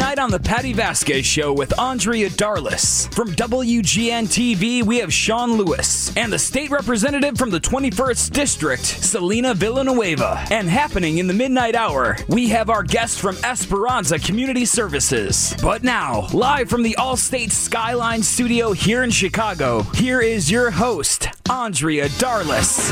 Tonight on the Patty Vasquez Show with Andrea Darlis. From WGN-TV, we have Sean Lewis. And the state representative from the 21st District, Selena Villanueva. And happening in the midnight hour, we have our guest from Esperanza Community Services. But now, live from the Allstate Skyline Studio here in Chicago, here is your host, Andrea Darlis.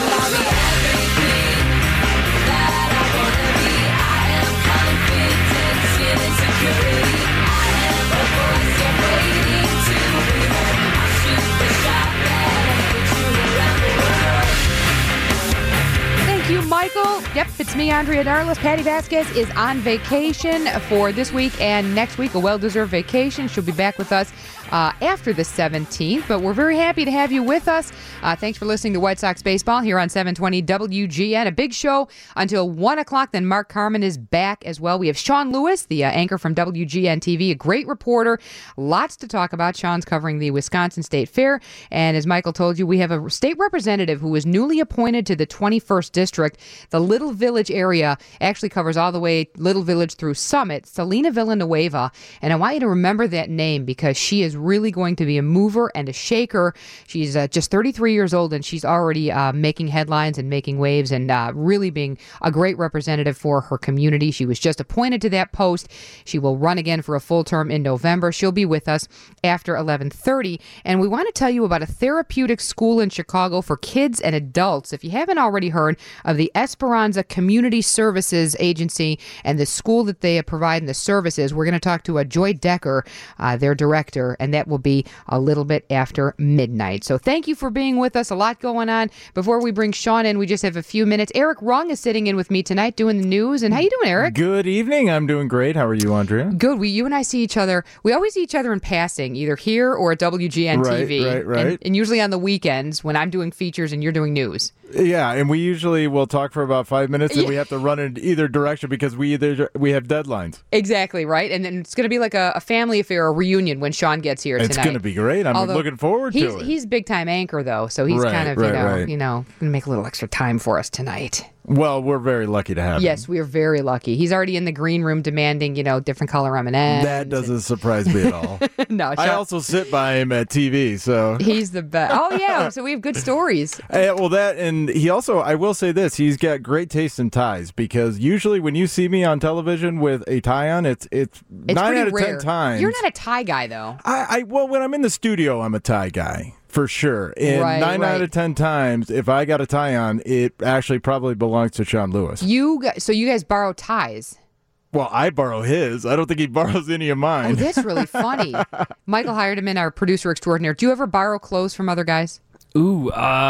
Thank you, Michael. Yep, it's me, Andrea Darlis. Patty Vasquez is on vacation for this week and next week, a well-deserved vacation. She'll be back with us after the 17th, but we're very happy to have you with us. Thanks for listening to White Sox Baseball here on 720 WGN. A big show until 1 o'clock. Then Mark Carman is back as well. We have Sean Lewis, the anchor from WGN TV, a great reporter. Lots to talk about. Sean's covering the Wisconsin State Fair. And as Michael told you, we have a state representative who was newly appointed to the 21st District. The Little Village area actually covers all the way Little Village through Summit, Selena Villanueva. And I want you to remember that name because she is really going to be a mover and a shaker. She's just 33 years old, and she's already making headlines and making waves and really being a great representative for her community. She was just appointed to that post. She will run again for a full term in November. She'll be with us after 11:30. And we want to tell you about a therapeutic school in Chicago for kids and adults. If you haven't already heard of the Esperanza Community Services Agency and the school that they provide and the services, we're going to talk to Joy Decker, their director, and that will be a little bit after midnight. So thank you for being with us. A lot going on. Before we bring Sean in, we just have a few minutes. Eric Rung is sitting in with me tonight doing the news. And how you doing, Eric? Good evening. I'm doing great. How are you, Andrea? Good. You and I see each other. We always see each other in passing, either here or at WGN TV. Right. And usually on the weekends when I'm doing features and you're doing news. Yeah, and we usually will talk for about 5 minutes and we have to run in either direction because we have deadlines. Exactly, right? And then it's going to be like a family affair, a reunion when Sean gets here tonight. It's going to be great. I'm looking forward to it. He's big time anchor though, so he's kind of going to make a little extra time for us tonight. Well, we're very lucky to have him. Yes, we are very lucky. He's already in the green room demanding, different color M&Ms. That doesn't surprise me at all. No, I also sit by him at TV, so he's the best. Oh yeah, so we have good stories. And he also, I will say this, he's got great taste in ties because usually when you see me on television with a tie on, it's 9 out of 10 times. You're not a tie guy though. Well, when I'm in the studio, I'm a tie guy. For sure. And 9 out of 10 times, if I got a tie on, it actually probably belongs to Sean Lewis. So you guys borrow ties? Well, I borrow his. I don't think he borrows any of mine. Oh, that's really funny. Michael Heyerman, our producer extraordinaire. Do you ever borrow clothes from other guys? Ooh,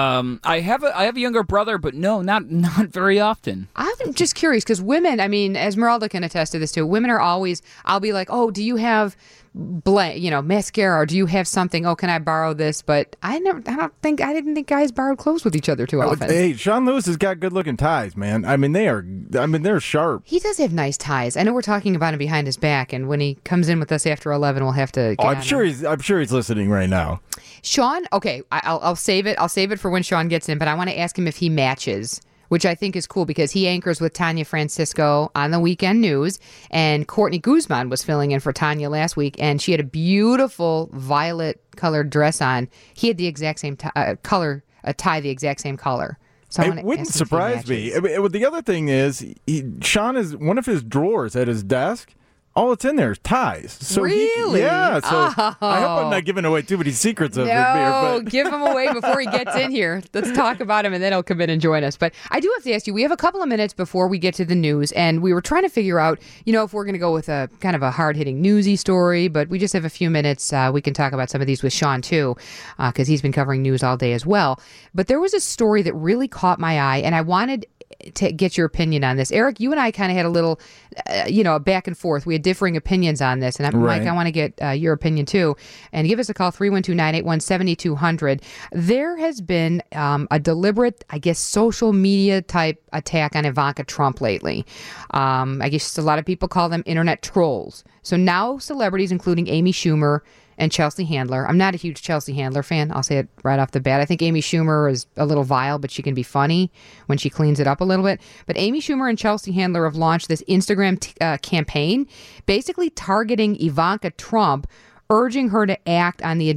I have a younger brother, but no, not very often. I'm just curious because women, I mean, Esmeralda can attest to this too. Women are always, I'll be like, oh, do you have mascara, or do you have something? Oh, can I borrow this? But I didn't think guys borrowed clothes with each other too often. Hey, Sean Lewis has got good looking ties, man. They're sharp. He does have nice ties. I know we're talking about him behind his back, and when he comes in with us after 11, we'll have to. I'm sure he's listening right now. Sean, okay, I'll save it. I'll save it for when Sean gets in, but I want to ask him if he matches, which I think is cool because he anchors with Tanya Francisco on the weekend news, and Courtney Guzman was filling in for Tanya last week, and she had a beautiful violet-colored dress on. He had the exact same color, a tie the exact same color. So it wouldn't surprise me. The other thing is, Sean is one of his drawers at his desk. All it's in there is ties. So really? I hope I'm not giving away too many secrets of it here. No, give them away before he gets in here. Let's talk about him, and then he'll come in and join us. But I do have to ask you, we have a couple of minutes before we get to the news, and we were trying to figure out, if we're going to go with a kind of a hard-hitting newsy story, but we just have a few minutes. We can talk about some of these with Sean, too, because he's been covering news all day as well. But there was a story that really caught my eye, and I wanted to get your opinion on this. Eric, you and I kind of had a little, back and forth. We had differing opinions on this. And Mike, I want to get your opinion too. And give us a call, 312-981-7200. There has been a deliberate, social media type attack on Ivanka Trump lately. I guess a lot of people call them internet trolls. So now celebrities, including Amy Schumer, and Chelsea Handler. I'm not a huge Chelsea Handler fan. I'll say it right off the bat. I think Amy Schumer is a little vile, but she can be funny when she cleans it up a little bit. But Amy Schumer and Chelsea Handler have launched this Instagram campaign basically targeting Ivanka Trump, urging her to act on the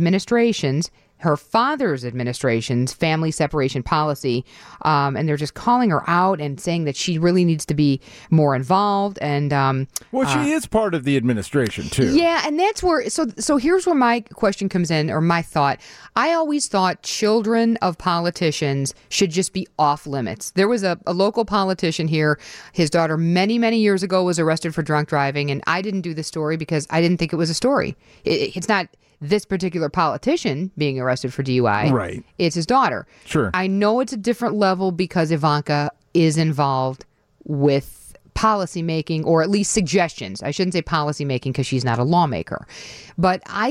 her father's administration's family separation policy. And they're just calling her out and saying that she really needs to be more involved. And she is part of the administration, too. Yeah, and that's where, so here's where my question comes in, or my thought. I always thought children of politicians should just be off limits. There was a local politician here. His daughter many, many years ago was arrested for drunk driving, and I didn't do the story because I didn't think it was a story. It's not this particular politician being arrested for DUI. Right. It's his daughter. Sure. I know it's a different level because Ivanka is involved with policy making, or at least suggestions. I shouldn't say policy making because she's not a lawmaker. But I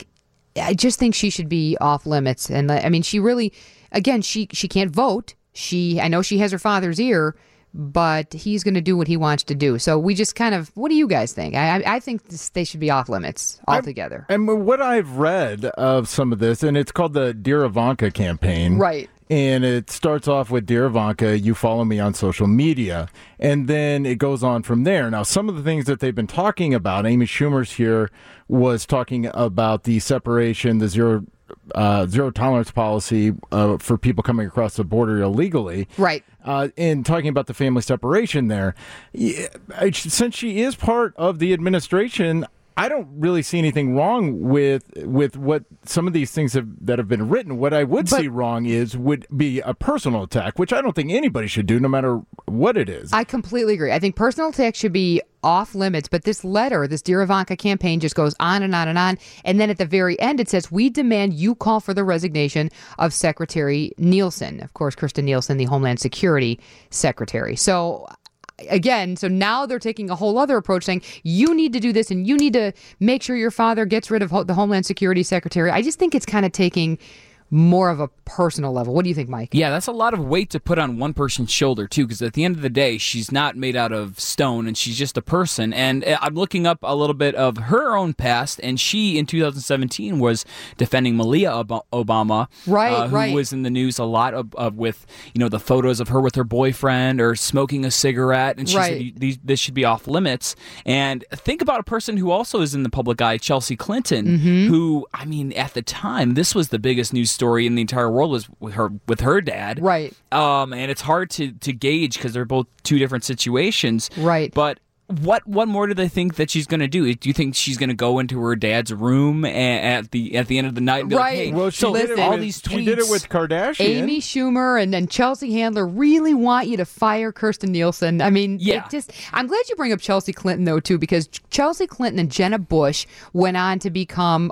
just think she should be off limits. And I mean, she really, again, she can't vote. I know she has her father's ear, but he's going to do what he wants to do. So we just kind of, what do you guys think? I think they should be off limits altogether. And what I've read of some of this, and it's called the Dear Ivanka campaign. Right. And it starts off with, Dear Ivanka, you follow me on social media. And then it goes on from there. Now, some of the things that they've been talking about, Amy Schumer's here was talking about the separation, the zero tolerance policy for people coming across the border illegally. Right. And talking about the family separation there. Since she is part of the administration, I don't really see anything wrong with what some of these things that have been written. What I would see wrong would be a personal attack, which I don't think anybody should do, no matter what it is. I completely agree. I think personal attacks should be off limits, but this letter, this Dear Ivanka campaign, just goes on and on and on. And then at the very end, it says, we demand you call for the resignation of Secretary Nielsen. Of course, Kirstjen Nielsen, the Homeland Security Secretary. So again, so now they're taking a whole other approach, saying you need to do this and you need to make sure your father gets rid of the Homeland Security Secretary. I just think it's kind of taking more of a personal level. What do you think, Mike? Yeah, that's a lot of weight to put on one person's shoulder, too, because at the end of the day, she's not made out of stone, and she's just a person. And I'm looking up a little bit of her own past, and she, in 2017, was defending Malia Obama, who was in the news a lot with, the photos of her with her boyfriend or smoking a cigarette, and she said this should be off limits. And think about a person who also is in the public eye, Chelsea Clinton, who, I mean, at the time, this was the biggest news story in the entire world, was with her dad. Right. And it's hard to gauge because they're both two different situations. Right. But what more do they think that she's going to do? Do you think she's going to go into her dad's room at the end of the night and be like, hey, well, these tweets. She did it with Kardashian. Amy Schumer and then Chelsea Handler really want you to fire Kirstjen Nielsen. I mean, I'm glad you bring up Chelsea Clinton, though, too, because Chelsea Clinton and Jenna Bush went on to become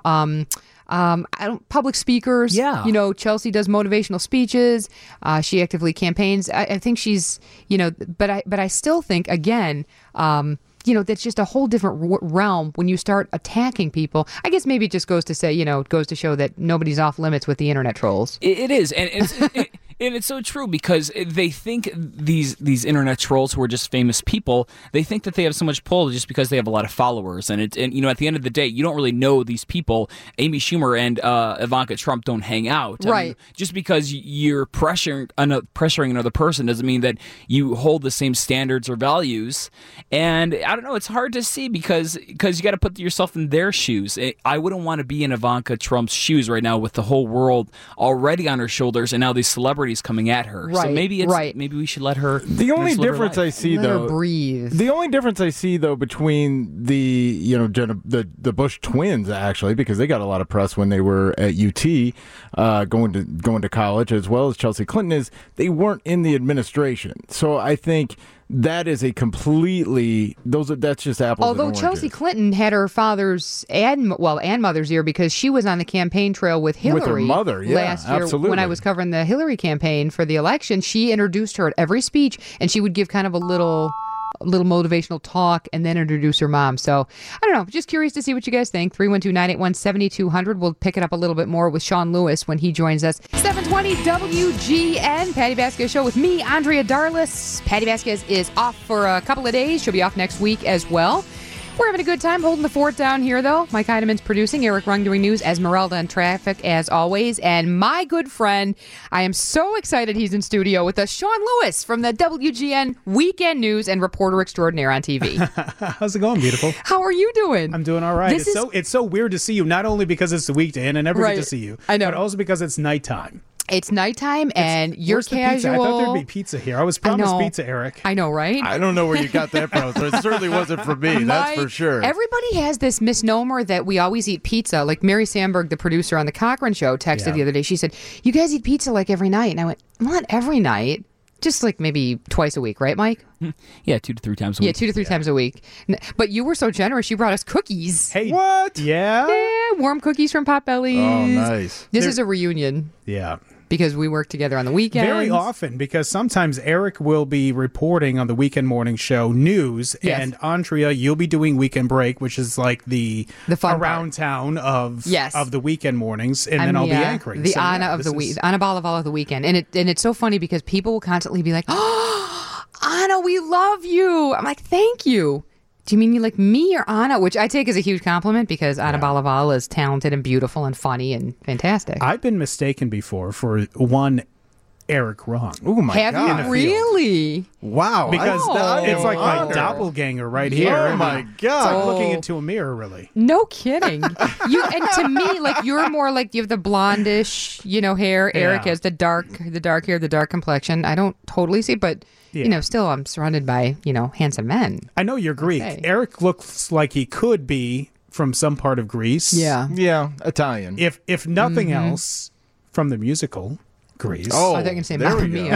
public speakers. Yeah. Chelsea does motivational speeches. She actively campaigns. I think she's, but I still think, again, that's just a whole different realm when you start attacking people. I guess maybe it just goes to say, it goes to show that nobody's off limits with the internet trolls. It is. And it's so true because they think these internet trolls who are just famous people, they think that they have so much pull just because they have a lot of followers. And at the end of the day, you don't really know these people. Amy Schumer and Ivanka Trump don't hang out. Right. I mean, just because you're pressuring another person doesn't mean that you hold the same standards or values. And I don't know, it's hard to see because you got to put yourself in their shoes. I wouldn't want to be in Ivanka Trump's shoes right now with the whole world already on her shoulders and now these celebrities coming at her. Right, so maybe maybe we should let her. The only difference I see, let her breathe. The only difference I see though between the Bush twins, actually, because they got a lot of press when they were at UT going to college, as well as Chelsea Clinton, is they weren't in the administration. So I think that is a completely that's just apples. Although and oranges. Chelsea Clinton had her father's and mother's ear because she was on the campaign trail with Hillary with her mother, last year absolutely. When I was covering the Hillary campaign for the election. She introduced her at every speech, and she would give kind of a little motivational talk and then introduce her mom. So I don't know, just curious to see what you guys think. 312-981-7200. We'll pick it up a little bit more with Sean Lewis when he joins us. 720 WGN, Patty Vasquez Show with me, Andrea Darlis. Patty Vasquez is off for a couple of days. She'll be off next week as well. We're having a good time holding the fort down here, though. Mike Heideman's producing, Eric Rung doing news, Esmeralda in traffic, as always. And my good friend, I am so excited he's in studio with us, Sean Lewis from the WGN Weekend News and reporter extraordinaire on TV. How's it going, beautiful? How are you doing? I'm doing all right. It's so weird to see you, not only because it's the weekend and never get to see you, I know, but also because it's nighttime. It's nighttime, and you're casual. I thought there'd be pizza here. I was promised pizza, Eric. I know, right? I don't know where you got that from. So it certainly wasn't for me, that's for sure. Everybody has this misnomer that we always eat pizza. Like Mary Sandberg, the producer on the Cochran Show, texted the other day. She said, "You guys eat pizza like every night." And I went, "Not every night. Just like maybe twice a week, right, Mike?" Yeah, 2 to 3 times a week. Yeah, 2 to 3 times a week. But you were so generous. You brought us cookies. Hey, what? Yeah? Yeah, warm cookies from Potbelly's. Oh, nice. This is a reunion. Yeah. Because we work together on the weekends. Very often, because sometimes Eric will be reporting on the weekend morning show news, and Andrea, you'll be doing Weekend Break, which is like the fun around town of the weekend mornings, and I'm then I'll be anchoring. The Anna of the week, Anna Balaval of the weekend, and it's so funny because people will constantly be like, "Oh, Anna, we love you." I'm like, "Thank you." Do you mean you like me or Anna? Which I take as a huge compliment because Anna Balaval is talented and beautiful and funny and fantastic. I've been mistaken before for one Eric Rung. Oh my God. Have you really? Wow. Because it's like my honor. doppelganger right here. Oh my God. It's like looking into a mirror, really. No kidding. And to me, like you're more like you have the blondish, hair. Eric has the dark hair, the dark complexion. I don't totally see, but still I'm surrounded by, handsome men. I know you're Greek. Okay. Eric looks like he could be from some part of Greece. Yeah. Yeah, Italian. If nothing else, from the musical Greece. Oh, I thought you were going to say there Mamma we go.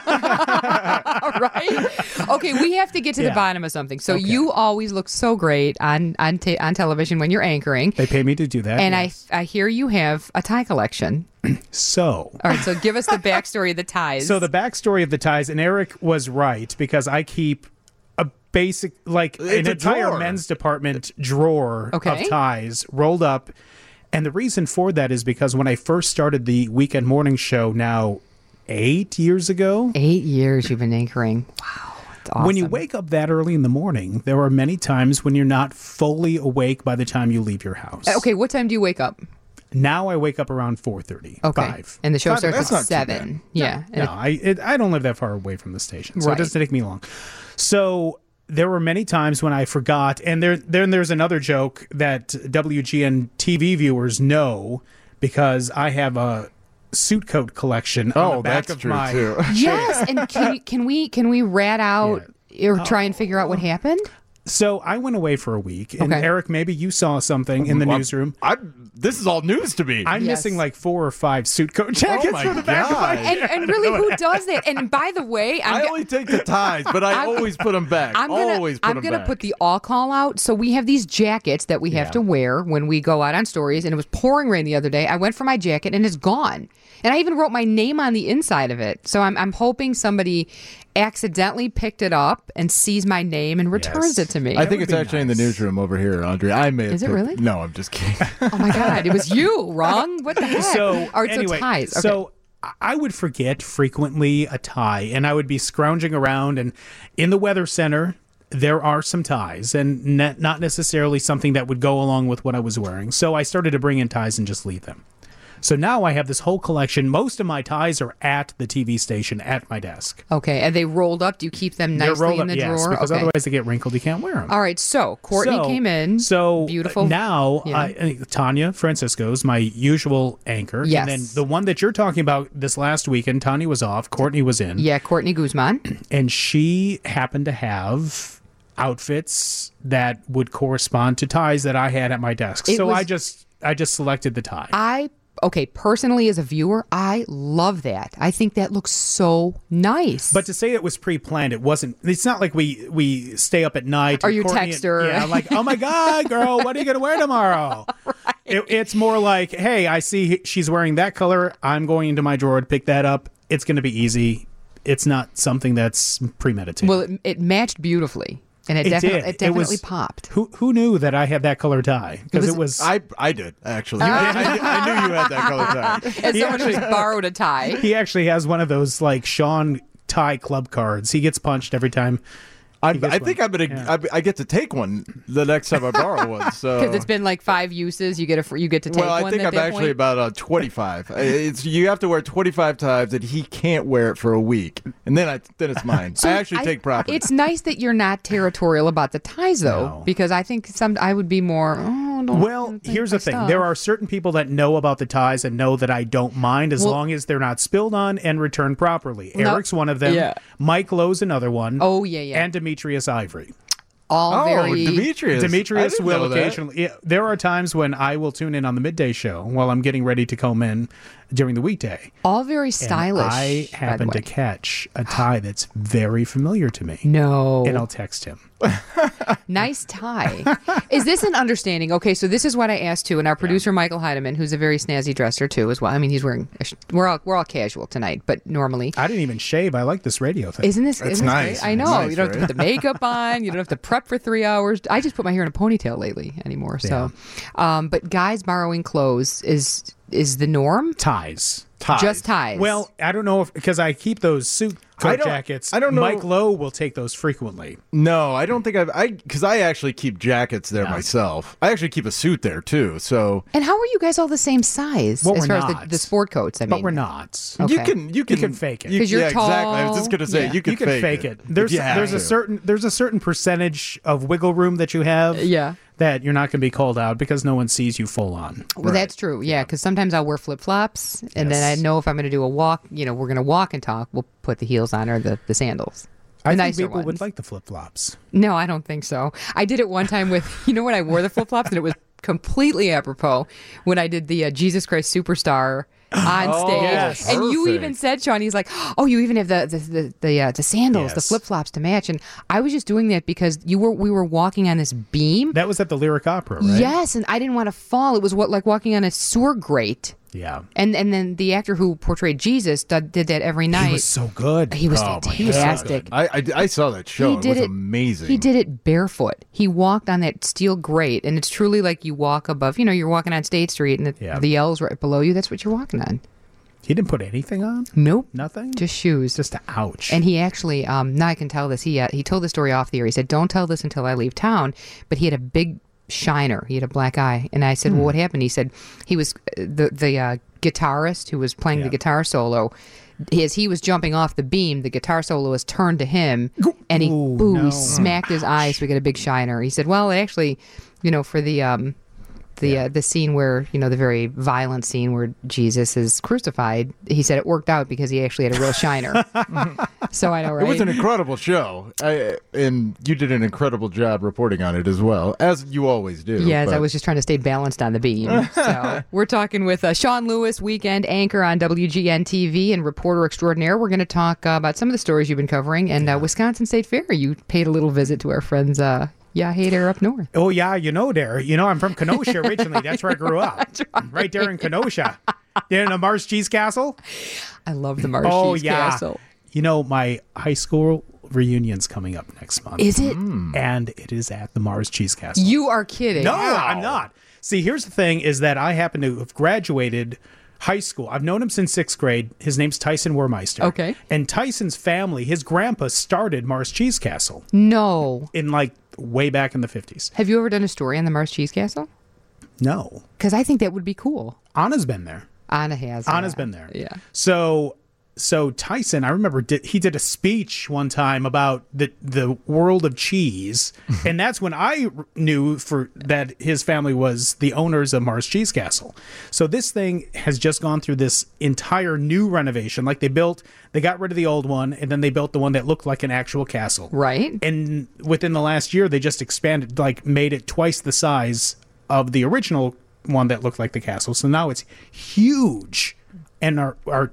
Mia. Right? Okay, we have to get to the bottom of something. So you always look so great on television when you're anchoring. They pay me to do that. And yes. I hear you have a tie collection. So. All right, so give us the backstory of the ties. So the backstory of the ties, and Eric was right, because I keep a basic, like an entire drawer. men's department drawer of ties rolled up. And the reason for that is because when I first started the weekend morning show now 8 years ago. 8 years you've been anchoring. Wow. That's awesome. When you wake up that early in the morning, there are many times when you're not fully awake by the time you leave your house. Okay, what time do you wake up? Now I wake up around 4:30, Okay. 5. And the show 5, starts that's at not too 7. Yeah. No, I don't live that far away from the station, so Right. it doesn't take me long. So there were many times when I forgot, and there's another joke that WGN TV viewers know, because I have a suit coat collection on the back that's of true my too. Yes, and can we rat out or try and figure out what happened? So I went away for a week, and Okay. Eric, maybe you saw something in the newsroom. This is all news to me. I'm Yes. missing like 4 or 5 suit coat jackets my from the back of my God. head. And really, who does that? And by the way, I only take the ties, but I always put them back. I'm always put them gonna back. put the all call out. So we have these jackets that we have to wear when we go out on stories, and it was pouring rain the other day. I went for my jacket and it's gone. And I even wrote my name on the inside of it. So I'm hoping somebody accidentally picked it up and sees my name and returns it to me. I think would it's be actually in the nice. newsroom over here, Andrea. I may have Is it picked- really? No, I'm just kidding. Oh my God, it was you, wrong? What the heck? So All right, anyway, so ties. Okay. so I would forget frequently a tie, and I would be scrounging around, and in the weather center there are some ties, and not necessarily something that would go along with what I was wearing. So I started to bring in ties and just leave them. So now I have this whole collection. Most of my ties are at the TV station at my desk. Okay, are they rolled up? Do you keep them They're nicely rolled in the up, yes, drawer? because Okay. otherwise they get wrinkled. You can't wear them. All right, so Courtney came in. So beautiful. Now, Yeah. Tanya Francisco's my usual anchor. Yes. And then the one that you're talking about this last weekend, Tanya was off. Courtney was in. Yeah, Courtney Guzman. And she happened to have outfits that would correspond to ties that I had at my desk. It So was- I just selected the tie. Personally, as a viewer, I love that. I think that looks so nice. But to say it was pre-planned, it wasn't. It's not like we stay up at night. Or and you Courtney text her. Yeah, like, oh my God, girl, what are you going to wear tomorrow? It's more like, hey, I see she's wearing that color. I'm going into my drawer to pick that up. It's going to be easy. It's not something that's premeditated. well, it matched beautifully. And it definitely popped. Who knew that I had that color tie? Because it was. I did, actually. I knew you had that color tie. As someone who's borrowed a tie. He actually has one of those like Sean tie club cards. He gets punched every time I think I'm gonna. Yeah. I get to take one the next time I borrow one. So Because it's been like 5 uses, you get to take well, I one. think at I'm that actually point? about 25. You have to wear 25 times, and he can't wear it for a week, and then it's mine. I actually take property. It's nice that you're not territorial about the ties, though, No. because I think I would be more. Well, here's the thing. There are certain people that know about the ties and know that I don't mind as long as they're not spilled on and returned properly. No. Eric's one of them. Yeah. Mike Lowe's another one. Oh, yeah. And Demetrius Ivory. all very. Demetrius. Demetrius I didn't will know that. occasionally. Yeah, there are times when I will tune in on the midday show while I'm getting ready to comb in during the weekday. All very And stylish. I by happen the to way. catch a tie that's very familiar to me. No. And I'll text him. Nice tie. Is this an understanding? Okay, so this is what I asked too, and our producer Michael Heidemann, who's a very snazzy dresser too, as well. I mean, he's wearing. We're all casual tonight, but normally. I didn't even shave. I like this radio thing. Isn't this? It's isn't this nice. great? I know. It's nice, You don't have to right? put the makeup on. You don't have to prep for 3 hours. I just put my hair in a ponytail lately anymore. So, but guys borrowing clothes is the norm. Ties. Just ties. Well, I don't know if because I keep those suit coat jackets. I don't know. Mike Lowe will take those frequently. No, I don't think because I actually keep jackets there myself. I actually keep a suit there too. So and how are you guys all the same size Well, as we're far as not. the sport coats? I mean, But we're not. Okay. you can fake it. 'Cause you're exactly. I was just tall. gonna say Yeah. you can You can fake it. There's if you have a to. there's a certain percentage of wiggle room that you have. Yeah. That you're not going to be called out because no one sees you full on. Well, that's true. Yeah, because sometimes I'll wear flip flops, and then I know if I'm going to do a walk, we're going to walk and talk. We'll put the heels on or the sandals. I The think nicer people would ones. like the flip flops. No, I don't think so. I did it one time with, when I wore the flip flops, and it was completely apropos when I did the Jesus Christ Superstar on stage. yes. And you Perfect. even said, Sean, he's like, oh, you even have the sandals, the Yes. flip flops to match. And I was just doing that because we were walking on this beam. That was at the Lyric Opera, right? Yes, and I didn't want to fall. It was like walking on a sewer grate. Yeah. And then the actor who portrayed Jesus did that every night. He was so good. He was Oh, my God. fantastic. I saw that show. It was amazing. He did it barefoot. He walked on that steel grate, and it's truly like you walk above. You're walking on State Street, and the L's right below you. That's what you're walking on. He didn't put anything on? Nope, Nothing? just shoes. Just ouch. And he actually, now I can tell this. He told the story off the air. He said, "Don't tell this until I leave town." But he had a big shiner. He had a black eye, and I said, "Well, what happened?" He said, "He was the guitarist who was playing the guitar solo." As he was jumping off the beam, the guitar soloist turned to him, and he no. smacked his eye, so we got a big shiner. He said, "Well, actually, for the scene where the very violent scene where Jesus is crucified, he said it worked out because he actually had a real shiner." So I know, right? It was an incredible show, and you did an incredible job reporting on it as well, as you always do. Yes, I but- was just trying to stay balanced on the beam. So we're talking with Sean Lewis, weekend anchor on WGN TV and reporter extraordinaire. We're going to talk about some of the stories you've been covering, and Wisconsin State Fair. You paid a little visit to our friends. Hey there up north. Oh, yeah, there. I'm from Kenosha originally. That's where I grew up. Right there in Kenosha. The Mars Cheese Castle? I love the Marsh Cheese Castle. My high school reunion's coming up next month. Is it? And it is at the Mars Cheese Castle. You are kidding. No, I'm not. See, here's the thing is that I happen to have graduated high school. I've known him since 6th grade. His name's Tyson Wermeister. Okay. And Tyson's family, his grandpa started Mars Cheese Castle No. in way back in the 50s. Have you ever done a story on the Mars Cheese Castle? No. Because I think that would be cool. Anna's been there. Anna has. Anna's been there. Yeah. So Tyson, I remember he did a speech one time about the world of cheese, and that's when I knew that his family was the owners of Mars Cheese Castle. So this thing has just gone through this entire new renovation. Like they got rid of the old one, and then they built the one that looked like an actual castle. Right. And within the last year, they just expanded, made it twice the size of the original one that looked like the castle. So now it's huge, and our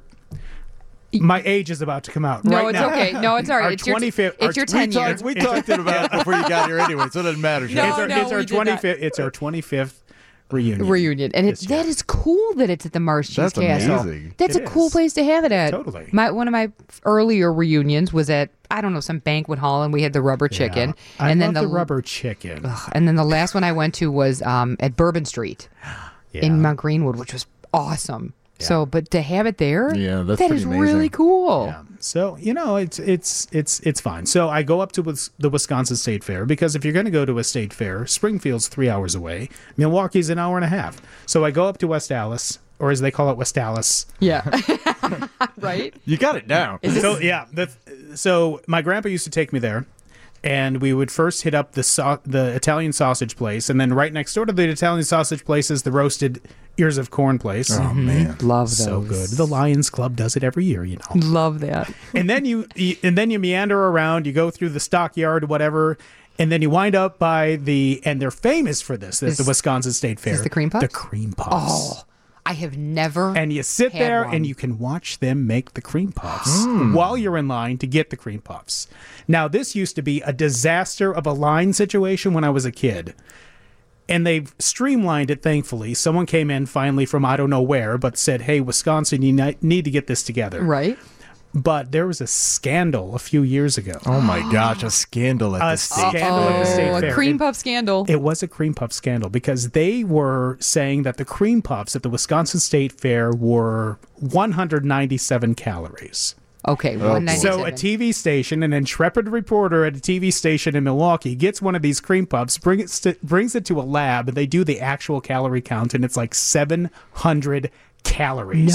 my age is about to come out. No, right it's now. okay. No, it's all right. Our It's your 25th. It's your 10 years. We talked it about before you got here anyway, so it doesn't matter. No, Sean. It's our we did not. 25th. It's our 25th reunion. And this year. that is cool that it's at the Mars Cheese That's Castle. amazing. That's It a cool is. place to have it at. Totally. One of my earlier reunions was at some banquet hall, and we had the rubber chicken. I and love then the rubber chicken. And then the last one I went to was at Bourbon Street in Mount Greenwood, which was awesome. So, but to have it there, Yeah, that's that pretty is amazing. really cool. Yeah. So it's fine. So I go up to the Wisconsin State Fair because if you're going to go to a state fair, Springfield's 3 hours away, Milwaukee's an hour and a half. So I go up to West Allis, or as they call it, West Allis. Yeah. Right? You got it down. So yeah, so my grandpa used to take me there, and we would first hit up the Italian sausage place, and then right next door to the Italian sausage place is the roasted ears of corn place. Oh, man. Love those. So good. The Lions Club does it every year, Love that. And then you meander around, you go through the stockyard, whatever, and then you wind up by and they're famous for this. That's the Wisconsin State Fair. Is the cream puffs? The cream puffs. Oh, I have never. And you sit had there one. and you can watch them make the cream puffs while you're in line to get the cream puffs. Now, this used to be a disaster of a line situation when I was a kid. And they've streamlined it, thankfully. Someone came in finally from I don't know where, but said, hey, Wisconsin, you need to get this together. Right. But there was a scandal a few years ago. Oh my gosh, a scandal at the state scandal at the state Oh, fair. a cream puff scandal. It was a cream puff scandal because they were saying that the cream puffs at the Wisconsin State Fair were 197 calories. Okay, 197. So a TV station, an intrepid reporter at a TV station in Milwaukee, gets one of these cream puffs, brings it to a lab, and they do the actual calorie count, and it's like 700 calories.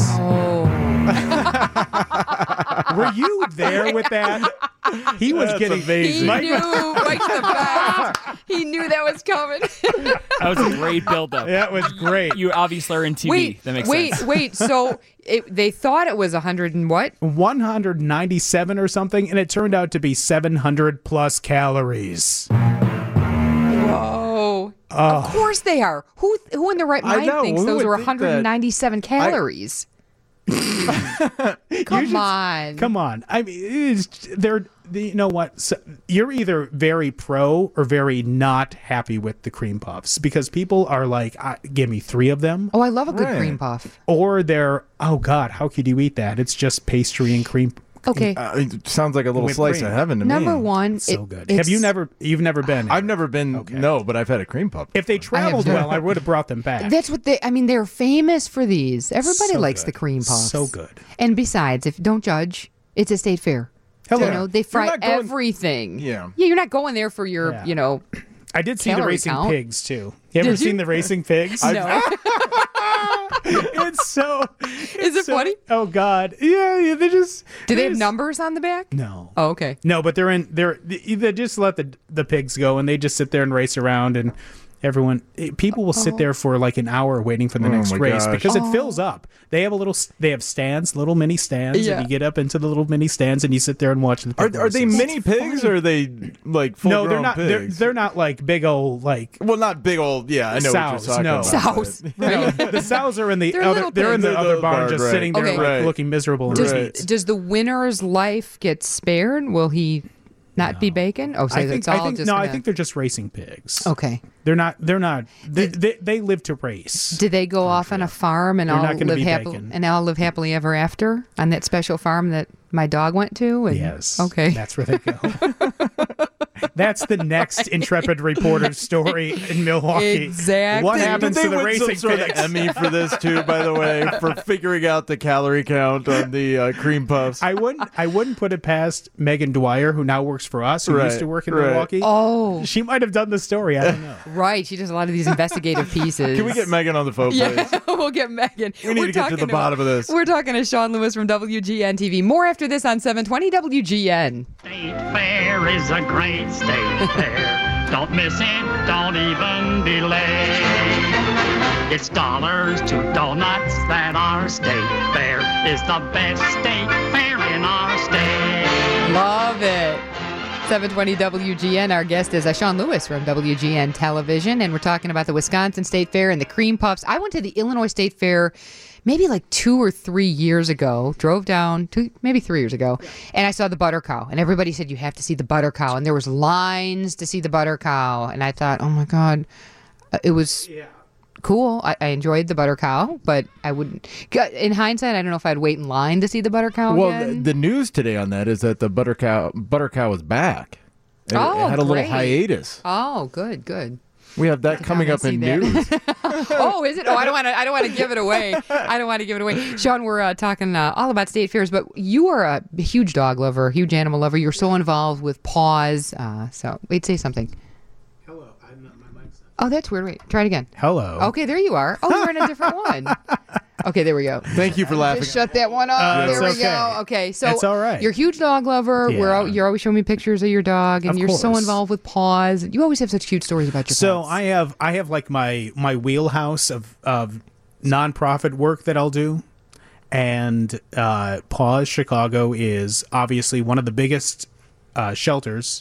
Were you there with that? He was getting he knew Mike's the best. He knew that was coming. That was a great buildup. That was great. You obviously are in TV. That makes sense. Wait. So they thought it was 100 and what? 197 or something, and it turned out to be 700 plus calories. Whoa. Of course they are. Who in their right I mind know, thinks who those would are think that? 197 calories? Come on. Come on. I mean, you know what? So you're either very pro or very not happy with the cream puffs because people are like, give me 3 of them. Oh, I love a good Right. cream puff. Or they're, oh God, how could you eat that? It's just pastry and cream. Okay. It sounds like a little Whipped slice cream. of heaven to Number me. one, So good. You've never been? I've never been, no, but I've had a cream puff. If they traveled well, I would have brought them back. That's what they're famous for these. Everybody So likes good. the cream puffs. So good. And besides, if don't judge, it's a state fair. Hello. You know, they fry not going- everything. Yeah. Yeah, you're not going there for your, Yeah. I did see the Calorie racing count. pigs too. You ever Did you? seen the racing pigs? no. It's so. Is it funny? Oh God! Yeah, they just. Do they have numbers on the back? No. Oh, okay. No, but they just let the pigs go and they just sit there and race around and people will sit there for like an hour waiting for the next my race gosh. because it fills up. They have stands, little mini stands, Yeah. and you get up into the little mini stands and you sit there and watch the pig Are they races. mini pigs or are they like full No, grown they're not. pigs? They're not like big old like. Well, not big old. Yeah, I know Sows, what you're no. talking about. Sows. but- The sows are in the They're other. little They're in pigs. the other They're barn, little just barn, sitting there, right. like, Right. looking miserable. in Does, the seats. does the winner's life get spared? Will he not be bacon? Oh, so it's all just I gonna- think they're just racing pigs. Okay. They're not. They live to race. Did they go off on a farm and They're all not gonna live be happily bacon. and all live happily ever after on that special farm that my dog went to? And, Yes. Okay. That's where they go. That's the next intrepid reporter story in Milwaukee. Exactly. What Did happens Did to they the win racing some sort of pigs? Emmy for this too? By the way, for figuring out the calorie count on the cream puffs. I wouldn't put it past Megan Dwyer, who now works for us, who used Right, to work in right. Milwaukee. Oh, She might have done the story. I don't know. right. She does a lot of these investigative pieces. Can we get Megan on the phone, please? Yeah, we'll get Megan. We need to get to the bottom of this. We're talking to Sean Lewis from WGN TV. More after this on 720 WGN. State Fair is a great state fair. Don't miss it, don't even delay. It's dollars to donuts that our state fair is the best state fair in our state. Love it. 720 WGN. Our guest is Sean Lewis from WGN Television, and we're talking about the Wisconsin State Fair and the cream puffs. I went to the Illinois State Fair maybe like 2 or 3 years ago, drove down, maybe 3 years ago, and I saw the butter cow, and everybody said you have to see the butter cow, and there was lines to see the butter cow, and I thought, oh my God, it was cool. I enjoyed the butter cow, but I wouldn't, in hindsight, I don't know if I'd wait in line to see the butter cow Well, again. the news today on that is that the butter cow is back. It Oh, had a little great. hiatus. Oh, good. We have that coming I up see in that. news. Oh, is it? Oh, I don't want to give it away. I don't want to give it away. Sean, we're talking all about state fairs, but you are a huge dog lover, huge animal lover. You're so involved with Paws. So wait, say something. Hello, my mic's on. Oh, that's weird. Wait, try it again. Hello. Okay, there you are. Oh, you're in a different one. Okay, there we go. Thank you for laughing. Just shut that one off. There we okay. go. Okay, so It's all right. you're a huge dog lover. Yeah. You're always showing me pictures of your dog, and Of you're so course. involved with Paws. You always have such cute stories about your So pets. I have like my wheelhouse of nonprofit work that I'll do, and Paws Chicago is obviously one of the biggest shelters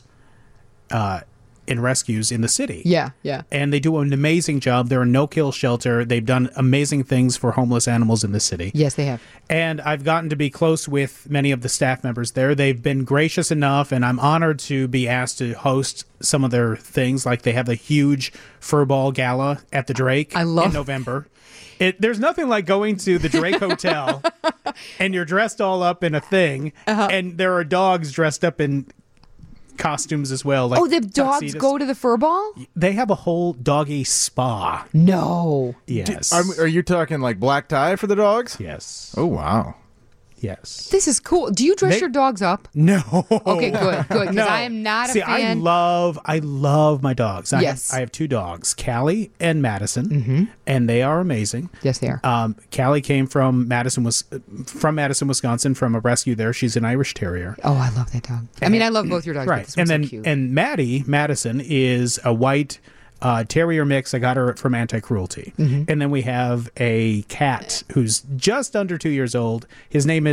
in rescues in the city. Yeah, yeah. And they do an amazing job. They're a no-kill shelter. They've done amazing things for homeless animals in the city. Yes, they have. And I've gotten to be close with many of the staff members there. They've been gracious enough, and I'm honored to be asked to host some of their things. Like they have a huge furball gala at the Drake in November. There's nothing like going to the Drake Hotel and you're dressed all up in a thing, and there are dogs dressed up in costumes as well. Like The dogs tuxedos. go to the fur ball? They have a whole doggy spa. No. Yes. Are you talking like black tie for the dogs? Yes. Oh, wow. Yes. This is cool. Do you dress your dogs up? No. Okay, good, good. Because No. I am not a See, fan. I love my dogs. Yes. I have two dogs, Callie and Madison, and they are amazing. Yes, they are. Callie came from Madison, Wisconsin, from a rescue there. She's an Irish Terrier. Oh, I love that dog. I mean, I love both your dogs. But Right. this And one's then so cute. and Madison is a white terrier mix. I got her from Anti-Cruelty. And then we have a cat who's just under 2 years old. His name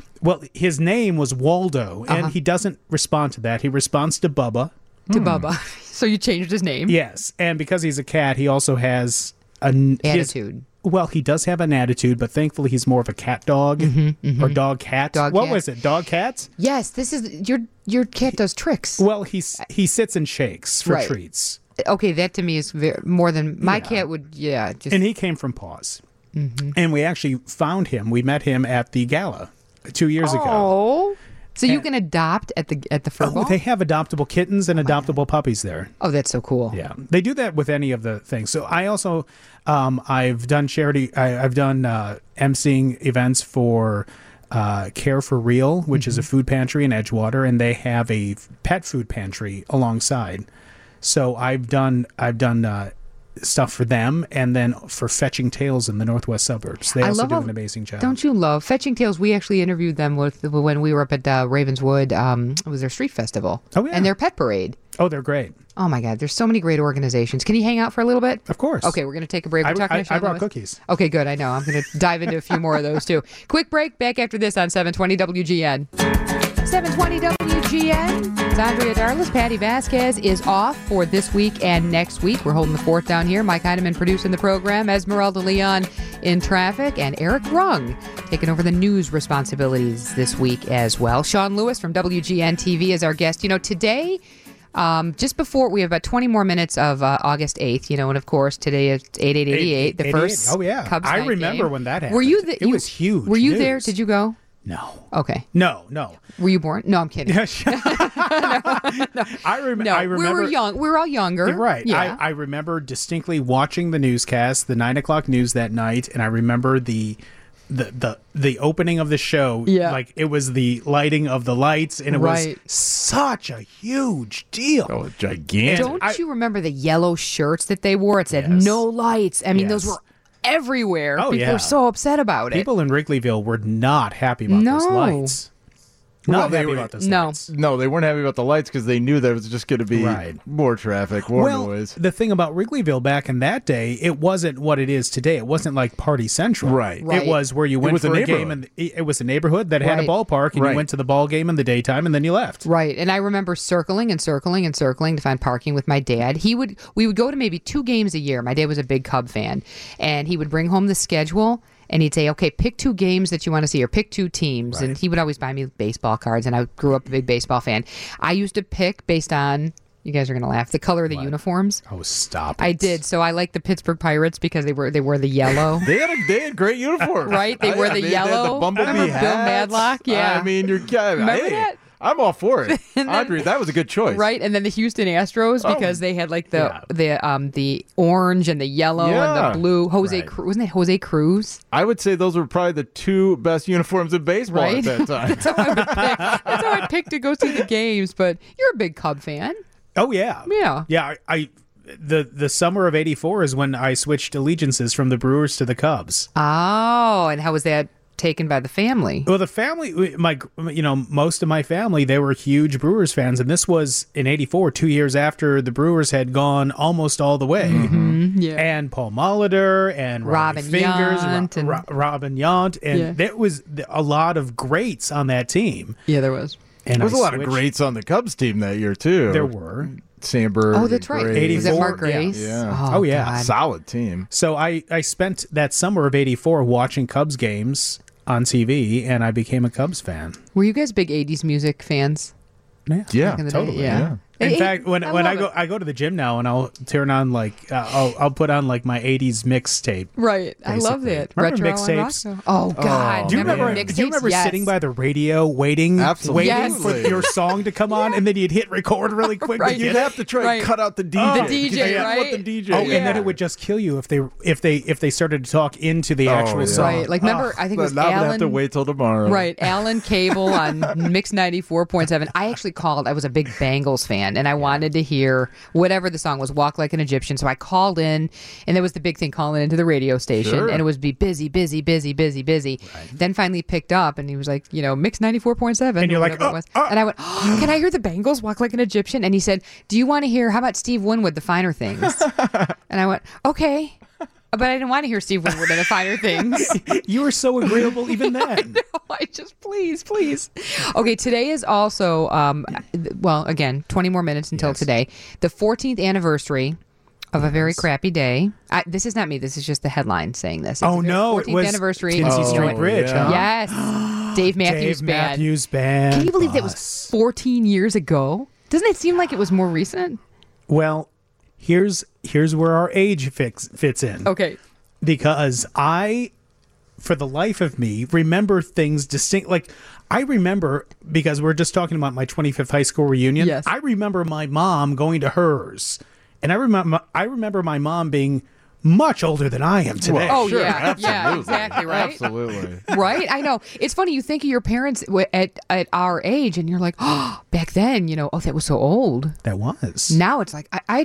was Waldo, and he doesn't respond to that. He responds to Bubba. To Bubba. So you changed his name. Yes, and because he's a cat, he also has an Attitude. he does have an attitude, but thankfully he's more of a cat dog or dog cat. Dog what cat. was it? Dog cats? Yes, this is your cat does tricks. Well, he sits and shakes for Right. treats. Okay, that to me is more than my cat would. Yeah, just And he came from Paws. And we actually found him. We met him at the gala 2 years ago. Oh, so you can adopt at the fur ball? They have adoptable kittens and adoptable puppies there. Oh, that's so cool. Yeah, they do that with any of the things. So I also, I've done charity. I've done emceeing events for Care for Real, which is a food pantry in Edgewater, and they have a pet food pantry alongside. So I've done stuff for them, and then for Fetching Tales in the Northwest Suburbs. They also do an amazing job. Don't you love Fetching Tales? We actually interviewed them when we were up at Ravenswood. It was their street festival. Oh, yeah. And their pet parade. Oh, they're great. Oh my God, there's so many great organizations. Can you hang out for a little bit? Of course. Okay, we're going to take a break. We're talking to I Sean brought Lewis. cookies. Okay, good. I know. I'm going to dive into a few more of those too. Quick break. Back after this on 720 WGN. 720 WGN. It's Andrea Darlis. Patty Vasquez is off for this week and next week. We're holding the fort down here. Mike Heineman producing the program. Esmeralda Leon in traffic. And Eric Rung taking over the news responsibilities this week as well. Sean Lewis from WGN TV is our guest. You know, today... just before, we have about 20 more minutes of August 8th, and of course, today is 8/8/88, the 88. first Oh, yeah. Cubs I night remember game. when that happened. Were you It was huge Were you there? news. Did you go? No. Okay. No. Were you born? No, I'm kidding. I remember. we were young. We were all younger. Right. Yeah. I remember distinctly watching the newscast, the 9 o'clock news that night, and I remember the opening of the show. Yeah. Like it was the lighting of the lights, and it Right. was such a huge deal. Oh, gigantic. Don't you remember the yellow shirts that they wore? It said Yes. no lights. I mean, those Yes. were everywhere. Oh, People yeah. were so upset about it. People in Wrigleyville were not happy about those No. lights. Well, Not they happy were- about those No. lights. No, they weren't happy about the lights because they knew there was just going to be Right. more traffic, more noise. The thing about Wrigleyville back in that day, it wasn't what it is today. It wasn't like Party Central. Right. Right. It was where you went was a for a game, neighborhood. and it was a neighborhood that had a Right. ballpark, and Right. you went to the ball game in the daytime, and then you left. Right. And I remember circling and circling and circling to find parking with my dad. We would go to maybe 2 games a year. My dad was a big Cub fan, and he would bring home the schedule and he'd say, okay, pick 2 games that you want to see or pick 2 teams. Right. And he would always buy me baseball cards, and I grew up a big baseball fan. I used to pick based on, you guys are going to laugh, the color of the uniforms. Oh, stop it. I did. So I like the Pittsburgh Pirates because they wore the yellow. They had great uniforms. Right? They wore the had yellow. the bumblebee Remember Bill hats. Madlock? Yeah. I mean, Remember that? I'm all for it. Audrey, that was a good choice. Right, and then the Houston Astros because they had like the orange and the yellow and the blue. Wasn't it Jose Cruz? I would say those were probably the two best uniforms in baseball at that time. That's how I picked to go see the games. But you're a big Cub fan. Oh yeah, yeah. The summer of '84 is when I switched allegiances from the Brewers to the Cubs. Oh, and how was that taken by the family? Well, the family, most of my family, they were huge Brewers fans, and this was in '84, 2 years after the Brewers had gone almost all the way. Mm-hmm. Yeah. And Paul Molitor and Robin Fingers, Yount Robin Yount, and there was a lot of greats on that team. Yeah, there was. And there was a lot of greats on the Cubs team that year too. There were. Sandberg. Oh, that's right. 84. Was it Mark Grace? Yeah. Oh yeah. God. Solid team. So I spent that summer of '84 watching Cubs games on TV, and I became a Cubs fan. Were you guys big '80s music fans? Yeah, Back in the totally. day? Yeah. In fact, when I go to the gym now, and I'll turn on I'll put on like my '80s mixtape. Right, I love basically. that. Remember Retro mixtapes? and rock. Oh God, Do you remember mixtapes? sitting by the radio waiting Yes. for your song to come on, and then you'd hit record really quick? Right. You'd have to try and cut out the DJ. The DJ, You right? want the DJ. Oh, and then it would just kill you if they started to talk into the actual song. Right, like remember, I think it was now I'm gonna have to Alan. wait till tomorrow. Right, Alan Cable on Mix 94.7. I actually called. I was a big Bangles fan, and I wanted to hear whatever the song was, "Walk Like an Egyptian." So I called in, and there was the big thing calling into the radio station, Sure. and it was be busy. Then finally picked up, and he was like, Mix 94.7. And you're like, and I went, "Can I hear the Bangles Walk Like an Egyptian?" And he said, "Do you want to hear? How about Steve Winwood, The Finer Things?" And I went, "Okay." But I didn't want to hear Steve Winwood and The Finer Things. You were so agreeable even then. I just, please. Okay, today is also, again, 20 more minutes until today, the 14th anniversary of a very crappy day. This is not me. This is just the headline saying this. It's Oh, no. 14th It was anniversary. Tennessee Street Bridge. yeah. Huh? Yes. Dave Matthews Band. Matthews Band. Can you believe that was 14 years ago? Doesn't it seem like it was more recent? Well, here's where our age fits in. Okay. Because I, for the life of me, remember things distinct. Like, I remember, because we're just talking about my 25th high school reunion. Yes. I remember my mom going to hers. And I remember my mom being much older than I am today. Oh, Sure, yeah. absolutely. Yeah, exactly, right? Absolutely. Right? I know. It's funny. You think of your parents at our age, and you're like, oh, back then, that was so old. That was. Now it's like,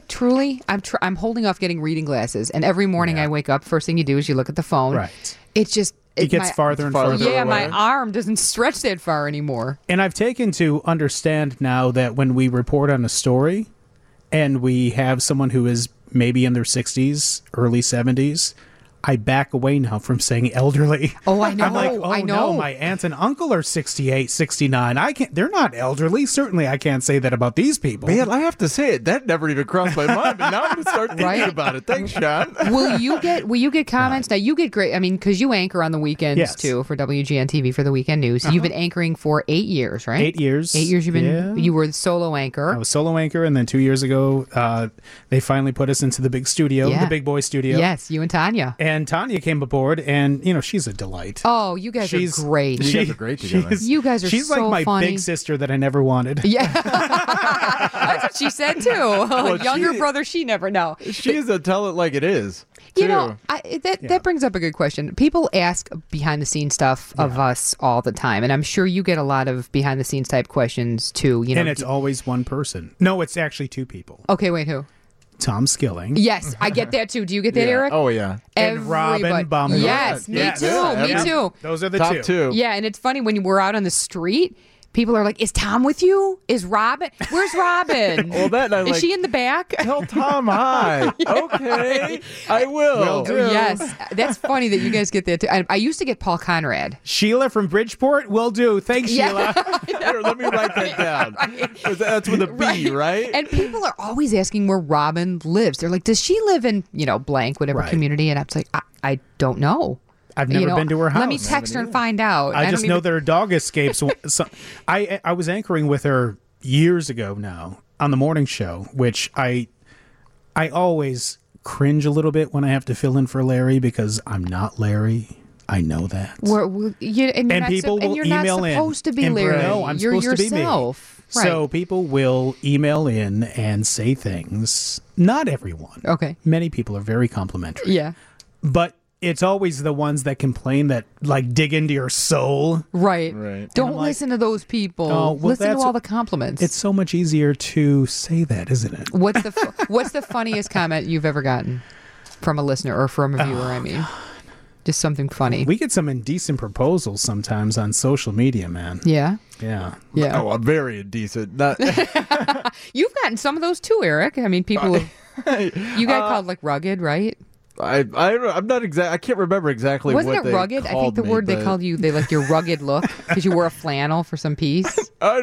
I'm holding off getting reading glasses. And every morning I wake up, first thing you do is you look at the phone. Right. It's just... It gets farther and farther Yeah, away. my arm doesn't stretch that far anymore. And I've taken to understand now that when we report on a story and we have someone who is maybe in their 60s, early 70s, I back away now from saying elderly. Oh, I know. I'm like, I know. no, my aunt and uncle are 68, 69. They're not elderly. Certainly I can't say that about these people. Man, I have to say it. That never even crossed my mind, but now I'm going to start thinking about it. Thanks, Sean. Will you get comments? Now, you get great. I mean, because you anchor on the weekends, Yes. too, for WGN TV for the Weekend News. You've been anchoring for 8 years, right? 8 years. 8 years you've been, Yeah. you were the solo anchor. I was solo anchor, and then 2 years ago, they finally put us into the big studio, Yeah. the big boy studio. Yes, you and Tanya. And Tanya came aboard, and she's a delight. Oh, you guys are great. You guys are great together. You guys are She's so like my funny. big sister that I never wanted. Yeah. That's what she said, too. Younger brother, she never know. She's a tell it like it is. You too. know, that brings up a good question. People ask behind the scenes stuff of us all the time, and I'm sure you get a lot of behind the scenes type questions too. And it's always one person. No, it's actually two people. Okay, wait, who? Tom Skilling. Yes, I get that too. Do you get that, Yeah. Eric? Oh, yeah. And Robin Everybody. Baumgarten. Yes, me Yes. too. Yeah, Me too. Those are the Top two. Yeah, and it's funny when we're out on the street. People are like, "Is Tom with you? Is Robin? Where's Robin? Well, that I is like. she in the back?" Tell Tom hi. Okay, I will. Will do. Yes, that's funny that you guys get that too. I used to get Paul Conrad. Sheila from Bridgeport will do. Thanks, Sheila. Here, let me write that down. 'Cause that's with a B, right? And people are always asking where Robin lives. They're like, "Does she live in blank whatever Right. community?" And I was like, "I don't know. I've never been to her house. Let me text her and find out." I just don't know even- there are dog escapes. I was anchoring with her years ago now on the morning show, which I always cringe a little bit when I have to fill in for Larry because I'm not Larry. I know that. And people will you're email not in. supposed to be And Larry. no, I'm you're supposed yourself. to be me. So people will email in and say things. Not everyone. Okay. Many people are very complimentary. Yeah. But it's always the ones that complain that like dig into your soul. Right. Don't I'm like, listen to those people. Oh, well, listen to that's- all the compliments. It's so much easier to say that, isn't it? What's the funniest comment you've ever gotten from a listener or from a viewer? I mean, just something funny. We get some indecent proposals sometimes on social media, man. Yeah. Yeah. Yeah. Oh, I'm very indecent. Not You've gotten some of those too, Eric. I mean, people. You got called like rugged, right? I'm not exact. I can't remember exactly. Wasn't what it they rugged? I think called the me, word they but- called you, they like your rugged look because you wore a flannel for some piece.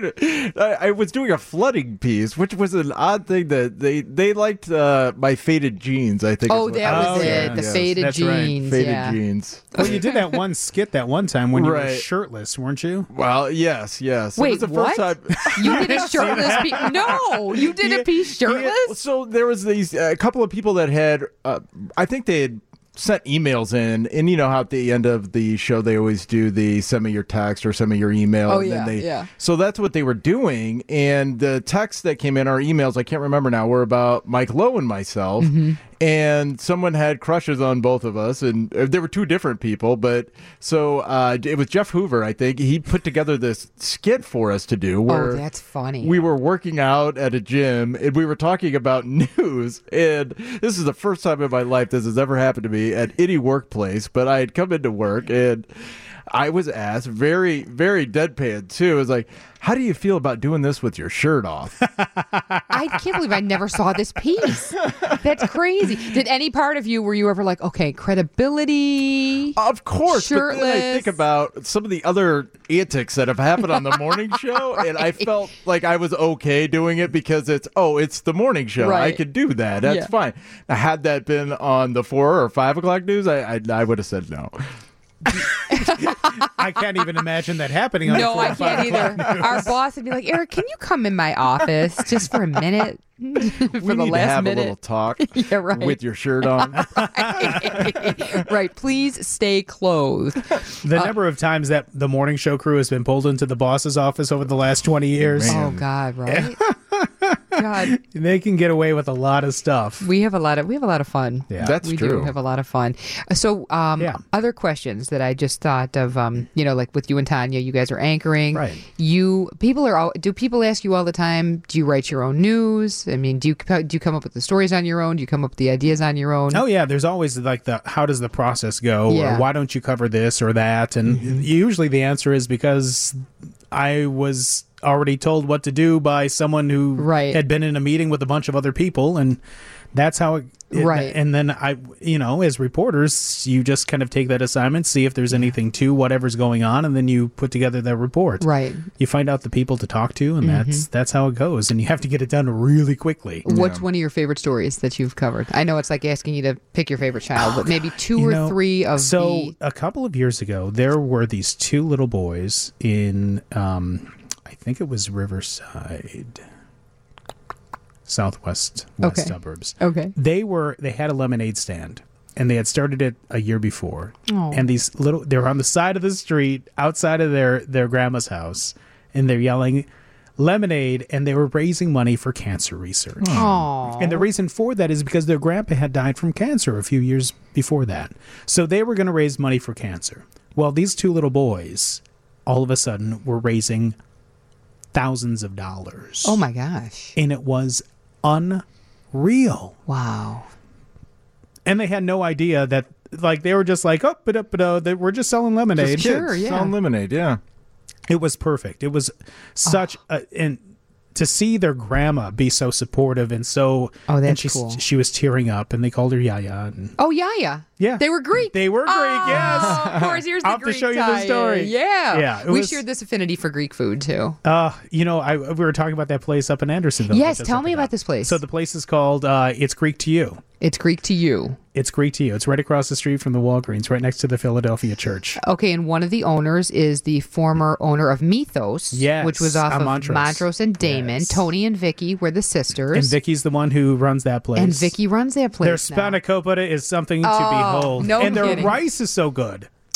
I was doing a flooding piece, which was an odd thing that they liked my faded jeans. I think. Oh, is what that was they it. said. The Yes. faded that's right. jeans. Faded yeah. jeans. Well, you did that one skit that one time when you were Right. shirtless, weren't you? Well, yes. It Wait, was the what? first time. You did a shirtless piece? No, you did a piece shirtless? So there was these a couple of people that had. I think they had sent emails in, and you know how at the end of the show they always do the send me your text or send me your email. Oh, and yeah, then yeah. So that's what they were doing, and the texts that came in, our emails, I can't remember now, were about Mike Lowe and myself, and someone had crushes on both of us, and there were two different people, but so it was Jeff Hoover, I think. He put together this skit for us to do where Oh, that's funny. we were working out at a gym and we were talking about news, and this is the first time in my life this has ever happened to me at any workplace, but I had come into work and I was asked very, very deadpan too. It was like, how do you feel about doing this with your shirt off? I can't believe I never saw this piece. That's crazy. Did any part of you, were you ever like, okay, credibility? Of course, but then I Shirtless. think about some of the other antics that have happened on the morning show, and I felt like I was okay doing it because it's the morning show. I Right. could do that. That's Yeah. fine. Now, had that been on the 4 or 5 o'clock news, I would have said no. I can't even imagine that happening. On No, the I 4 or 5 can't either. Our boss would be like, Eric, can you come in my office just for a minute? For We the need to last have minute. a little talk Yeah, right. with your shirt on. Right. Please stay clothed. The number of times that the morning show crew has been pulled into the boss's office over the last 20 years, Man. Oh, God, right? God, they can get away with a lot of stuff. we have a lot of fun. Yeah. That's we true. do have a lot of fun. So, Yeah. other questions that I just thought of, like with you and Tanya, you guys are anchoring. Right. Do people ask you all the time, do you write your own news? I mean, do you come up with the stories on your own? Do you come up with the ideas on your own? Oh yeah, there's always like the how does the process go, Yeah. or why don't you cover this or that? And usually the answer is because I was already told what to do by someone who Right. had been in a meeting with a bunch of other people, and that's how it. Right. And then as reporters, you just kind of take that assignment, see if there's anything to whatever's going on, and then you put together that report. Right. You find out the people to talk to, and that's how it goes. And you have to get it done really quickly. What's one of your favorite stories that you've covered? I know it's like asking you to pick your favorite child, but maybe two You or know, three of So a couple of years ago, there were these two little boys in, I think it was Riverside, southwest west Okay. suburbs. Okay. They had a lemonade stand, and they had started it a year before. Oh. And they were on the side of the street outside of their grandma's house, and they're yelling lemonade, and they were raising money for cancer research. Aw. And the reason for that is because their grandpa had died from cancer a few years before that. So they were going to raise money for cancer. Well, these two little boys all of a sudden were raising thousands of dollars. Oh my gosh. And it was unreal. Wow. And they had no idea that, like, they were just like, we're just selling lemonade. Just kids Sure, yeah. selling lemonade, yeah. It was perfect. It was such and to see their grandma be so supportive and so. Oh, that's and cool. She was tearing up, and they called her Yaya. And Oh, yeah. Yeah. They were Greek. They were Greek, Oh, yes. Of course, here's the I'll have to Greek show you the tie-in. story. Yeah. Yeah, it We was- shared this affinity for Greek food, too. we were talking about that place up in Andersonville. Yes, just tell opened me about up. this place. So the place is called It's Greek to You. It's Greek to you. It's Greek to You. It's right across the street from the Walgreens, right next to the Philadelphia Church. Okay, and one of the owners is the former owner of Mythos, Yes, which was off on of Montrose. Montrose and Damon. Yes. Tony and Vicky were the sisters. And Vicky's the one who runs that place. And Vicky runs that place Their now. spanakopita is something to Oh, behold. no and their kidding. rice is so good.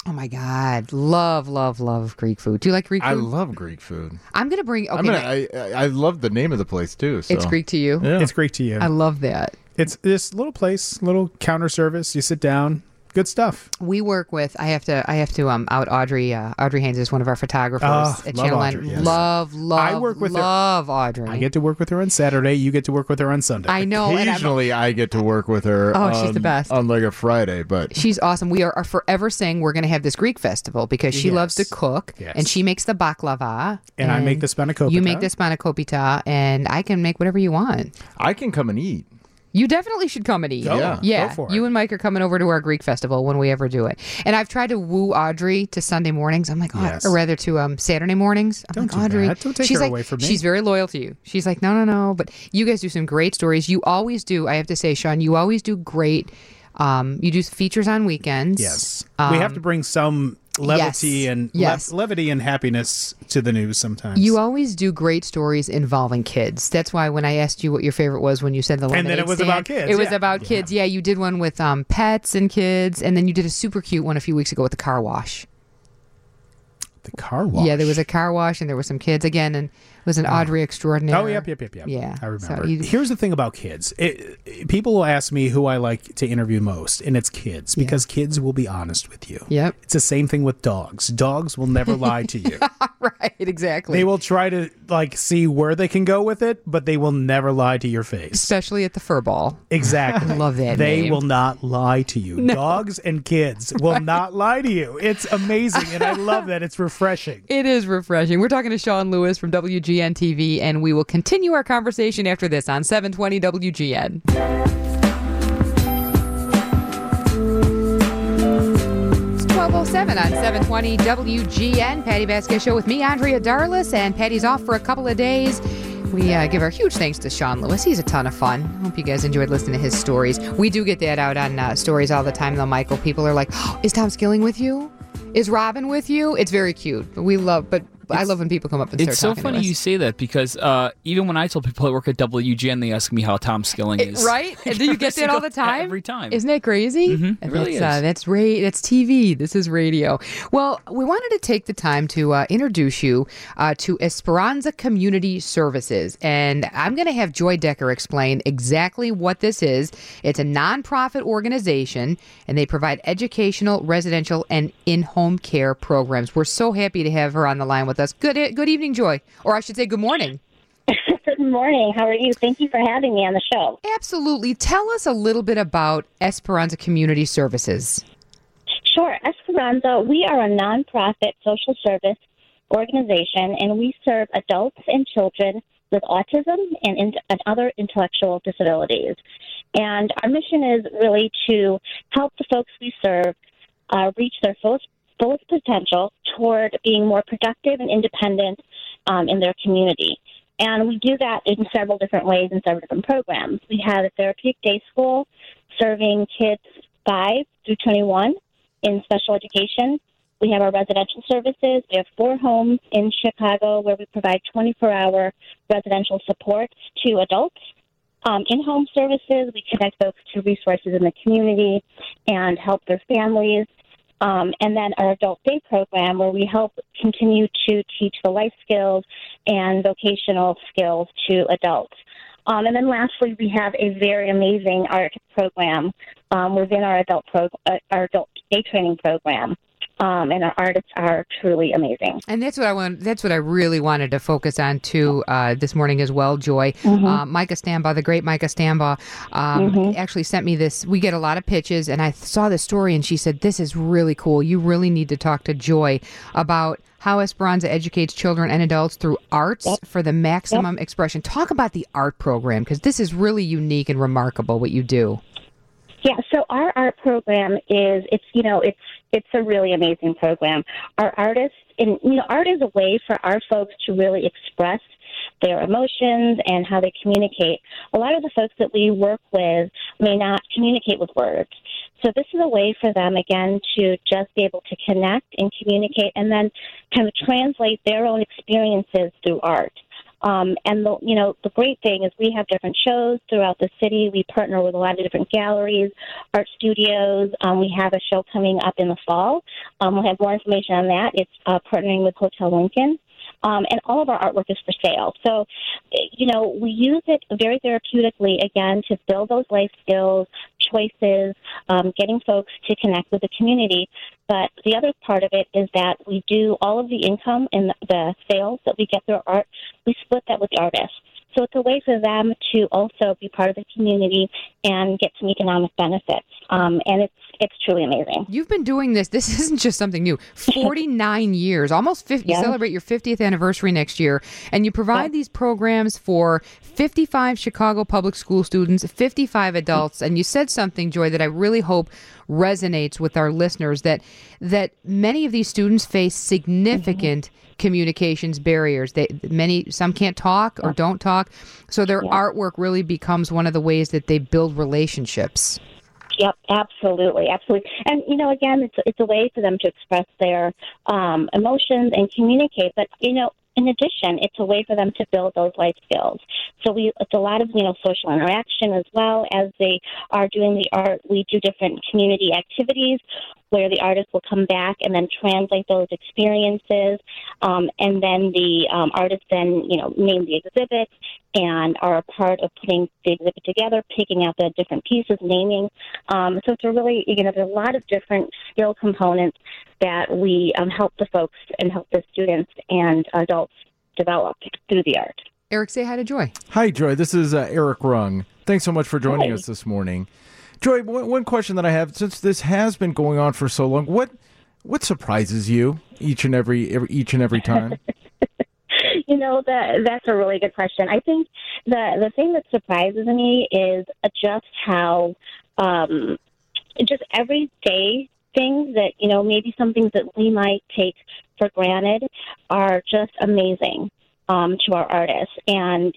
Oh my God, love Greek food. Do you like Greek food? I love Greek food. I'm gonna bring. Okay, I love the name of the place too. So. It's Greek to you. Yeah. It's Greek to you. I love that. It's this little place, little counter service. You sit down. Good stuff. We work with. I have to out Audrey. Audrey Haynes is one of our photographers at love Channel Audrey, 9. yes. Love. I work with her. Love Audrey. I get to work with her on Saturday. You get to work with her on Sunday. I know. Occasionally, I get to work with her. She's the best. On like a Friday, but she's awesome. We are forever saying we're going to have this Greek festival because she loves to cook, and she makes the baklava, and I make the spanakopita. You make the spanakopita, and I can make whatever you want. I can come and eat. You definitely should come and eat. Yeah. Yeah. Go for it. You and Mike are coming over to our Greek festival when we ever do it. And I've tried to woo Audrey to Sunday mornings. I'm like, or rather to Saturday mornings. I'm Don't like, do Audrey. that. Don't take she's her like, away from me. She's very loyal to you. She's like, no. But you guys do some great stories. You always do. I have to say, Sean, you always do great. You do features on weekends. Yes. We have to bring some levity and levity and happiness to the news sometimes. You always do great stories involving kids. That's why when I asked you what your favorite was when you said the lemonade and then it was stand, about kids. It was about kids. Yeah, you did one with pets and kids, and then you did a super cute one a few weeks ago with the car wash. The car wash. Yeah, there was a car wash and there were some kids again, and it was an Audrey extraordinaire. Oh, yep. Yeah, I remember. So Here's the thing about kids. People will ask me who I like to interview most, and it's kids, because kids will be honest with you. Yep. It's the same thing with dogs. Dogs will never lie to you. Right, exactly. They will try to see where they can go with it, but they will never lie to your face. Especially at the fur ball. Exactly. Love that They name. will not lie to you. No. Dogs and kids will not lie to you. It's amazing, and I love that. It's refreshing. It is refreshing. We're talking to Sean Lewis from WGN TV, and we will continue our conversation after this on 720 WGN. It's 12:07 on 720 WGN. Patty Vasquez Show with me, Andrea Darlis, and Patty's off for a couple of days. We give our huge thanks to Sean Lewis. He's a ton of fun. I hope you guys enjoyed listening to his stories. We do get that out on stories all the time, though, Michael. People are like, is Tom Skilling with you? Is Robin with you? It's very cute. I love when people come up and start It's so talking to funny us. you say that because even when I tell people I work at WGN, they ask me how Tom Skilling is. Right? Do you get that all the time? Every time. Isn't that crazy? Mm-hmm. It really is. That's TV. This is radio. Well, we wanted to take the time to introduce you to Esperanza Community Services. And I'm going to have Joy Decker explain exactly what this is. It's a nonprofit organization, and they provide educational, residential, and in-home care programs. We're so happy to have her on the line with us. Good evening, Joy. Or I should say good morning. Good morning. How are you? Thank you for having me on the show. Absolutely. Tell us a little bit about Esperanza Community Services. Sure. Esperanza, we are a nonprofit social service organization, and we serve adults and children with autism and other intellectual disabilities. And our mission is really to help the folks we serve reach their fullest potential toward being more productive and independent in their community. And we do that in several different ways in several different programs. We have a therapeutic day school serving kids 5 through 21 in special education. We have our residential services. We have 4 homes in Chicago where we provide 24-hour residential support to adults. In-home services, we connect folks to resources in the community and help their families. And then our adult day program where we help continue to teach the life skills and vocational skills to adults. And then lastly, we have a very amazing art program within our adult day training program. And our artists are truly amazing. And that's what I really wanted to focus on too this morning as well, Joy. Mm-hmm. Micah Stambaugh, the great Micah Stambaugh, actually sent me this. We get a lot of pitches, and I saw this story, and she said, "This is really cool. You really need to talk to Joy about how Esperanza educates children and adults through arts for the maximum expression." Talk about the art program, because this is really unique and remarkable what you do. Yeah, so our art program it's a really amazing program. Our artists, art is a way for our folks to really express their emotions and how they communicate. A lot of the folks that we work with may not communicate with words. So this is a way for them, again, to just be able to connect and communicate and then kind of translate their own experiences through art. And the great thing is we have different shows throughout the city. We partner with a lot of different galleries, art studios. We have a show coming up in the fall. We'll have more information on that. It's partnering with Hotel Lincoln. And all of our artwork is for sale. So, we use it very therapeutically, again, to build those life skills, choices, getting folks to connect with the community. But the other part of it is that we do all of the income and the sales that we get through art, we split that with the artists. So it's a way for them to also be part of the community and get some economic benefits. And it's truly amazing. You've been doing this. This isn't just something new. 49 years, almost 50. Yeah. You celebrate your 50th anniversary next year. And you provide these programs for 55 Chicago public school students, 55 adults. And you said something, Joy, that I really hope resonates with our listeners, that many of these students face significant communications barriers. Some can't talk or don't talk. So their artwork really becomes one of the ways that they build relationships. Yep, absolutely. And, again, it's a way for them to express their emotions and communicate. But, in addition, it's a way for them to build those life skills. So it's a lot of, social interaction as well. As they are doing the art, we do different community activities where the artist will come back and then translate those experiences. And then the artists then, name the exhibit and are a part of putting the exhibit together, picking out the different pieces, naming. So it's a really, there's a lot of different skill components that we help the folks and help the students and adults develop through the art. Eric, say hi to Joy. Hi, Joy. This is Eric Rung. Thanks so much for joining us this morning. Joy, one question that I have, since this has been going on for so long, what surprises you each and every time? That's a really good question. I think the thing that surprises me is just how just everyday things that, maybe some things that we might take for granted are just amazing to our artists. And,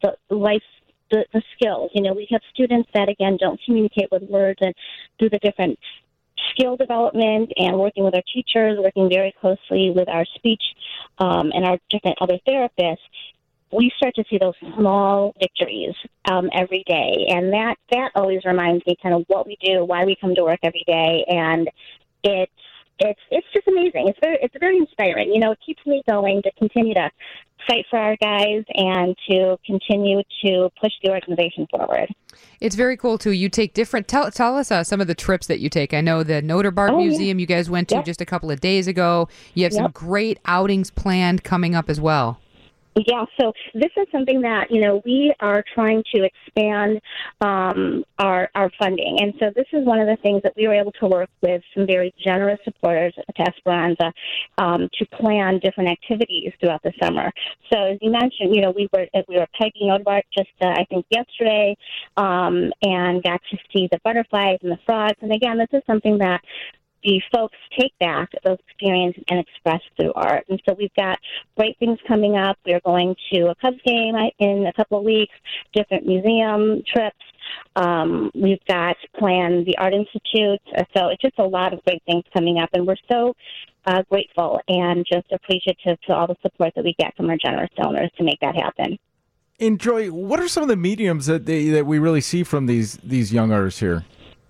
the skills. We have students that, again, don't communicate with words, and through the different skill development and working with our teachers, working very closely with our speech and our different other therapists, we start to see those small victories every day. And that always reminds me kind of what we do, why we come to work every day. And it's just amazing. It's very inspiring. It keeps me going to continue to fight for our guys and to continue to push the organization forward. It's very cool, too. You take different... Tell us some of the trips that you take. I know the Noterbart Museum you guys went to just a couple of days ago. You have some great outings planned coming up as well. Yeah, so this is something that, we are trying to expand our funding. And so this is one of the things that we were able to work with some very generous supporters at Esperanza to plan different activities throughout the summer. So as you mentioned, we were pegging Noterbart just, I think, yesterday and got to see the butterflies and the frogs. And again, this is something that the folks take back those experiences and express through art. And so we've got great things coming up. We're going to a Cubs game in a couple of weeks, different museum trips. We've got planned the Art Institute. So it's just a lot of great things coming up. And we're so grateful and just appreciative to all the support that we get from our generous donors to make that happen. And Joy, what are some of the mediums that we really see from these young artists here?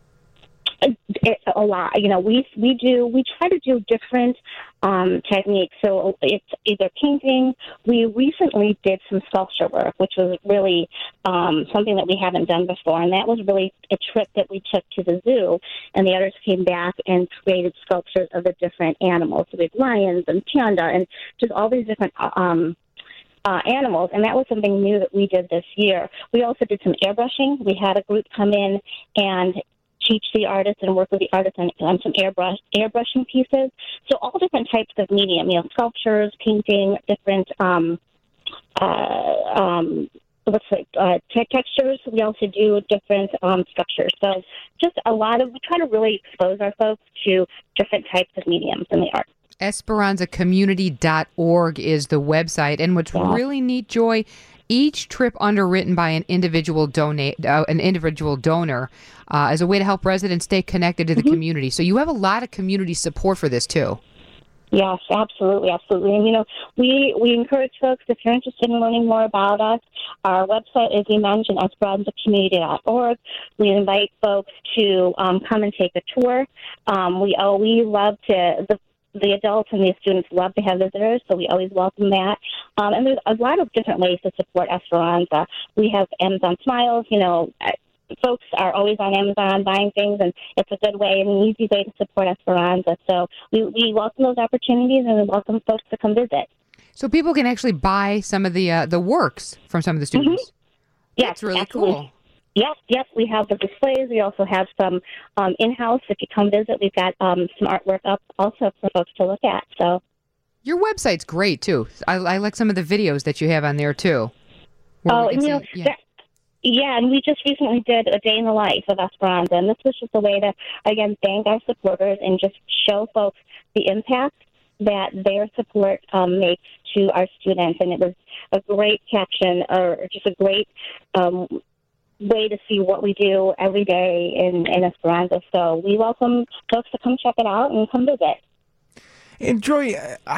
A lot. We try to do different techniques. So it's either painting. We recently did some sculpture work, which was really something that we haven't done before. And that was really a trip that we took to the zoo. And the artists came back and created sculptures of the different animals. So we had lions and panda and just all these different animals, and that was something new that we did this year. We also did some airbrushing. We had a group come in and teach the artists and work with the artists on some airbrushing pieces. So all different types of medium, sculptures, painting, different textures. We also do different structures. So just we try to really expose our folks to different types of mediums in the arts. EsperanzaCommunity.org is the website. And what's really neat, Joy, each trip underwritten by an individual donor as a way to help residents stay connected to the community. So you have a lot of community support for this, too. Yes, absolutely, absolutely. And, we encourage folks, if you're interested in learning more about us, our website, as you mentioned, esperanzacommunity.org. We invite folks to come and take a tour. We love to, the adults and the students love to have visitors, so we always welcome that. And there's a lot of different ways to support Esperanza. We have Amazon Smiles, folks are always on Amazon buying things, and it's a good way and an easy way to support Esperanza. So we welcome those opportunities, and we welcome folks to come visit. So people can actually buy some of the works from some of the students. Mm-hmm. Yes, that's really absolutely. cool. Yes, we have the displays. We also have some in-house. If you come visit, we've got some artwork up also for folks to look at. So your website's great too. I like some of the videos that you have on there too. And we just recently did a day in the life of Esperanza, and this was just a way to, again, thank our supporters and just show folks the impact that their support makes to our students. And it was a great caption, or just a great way to see what we do every day in Esperanza. So we welcome folks to come check it out and come visit. And Joy,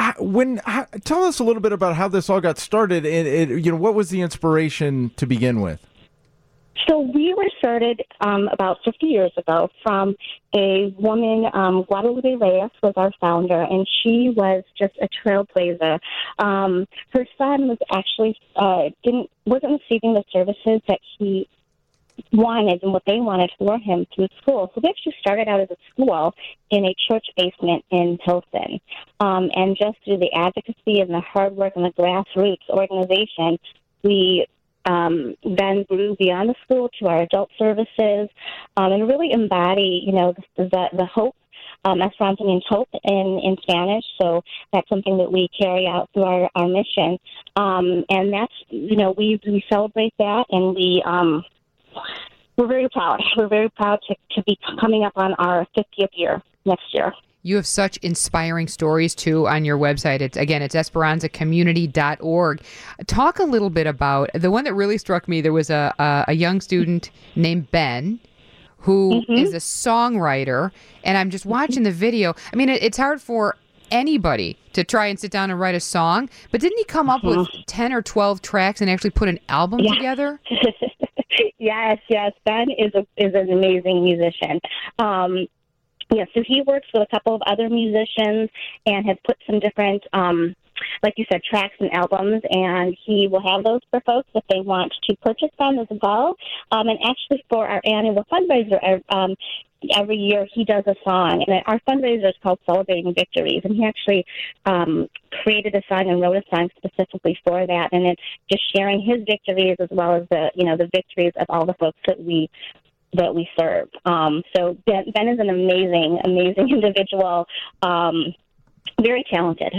tell us a little bit about how this all got started, and what was the inspiration to begin with? So we were started about 50 years ago from a woman, Guadalupe Reyes was our founder, and she was just a trailblazer. Her son was actually wasn't receiving the services that he wanted and what they wanted for him through school. So we actually started out as a school in a church basement in Pilsen. And just through the advocacy and the hard work and the grassroots organization, we then grew beyond the school to our adult services, and really embody, the hope. Esperanza means hope in Spanish, so that's something that we carry out through our mission. And that's, we celebrate that, and we're very proud. We're very proud to be coming up on our 50th year next year. You have such inspiring stories, too, on your website. It's esperanzacommunity.org. Talk a little bit about the one that really struck me. There was a young student named Ben who is a songwriter, and I'm just watching the video. I mean, it's hard for anybody to try and sit down and write a song, but didn't he come up with 10 or 12 tracks and actually put an album together? Yes. Ben is an amazing musician. So he works with a couple of other musicians and has put some different, like you said, tracks and albums, and he will have those for folks if they want to purchase them as well. And actually for our annual fundraiser, every year he does a song, and our fundraiser is called Celebrating Victories, and he actually created a song and wrote a song specifically for that, and it's just sharing his victories as well as the victories of all the folks that we serve. So Ben is an amazing individual, very talented.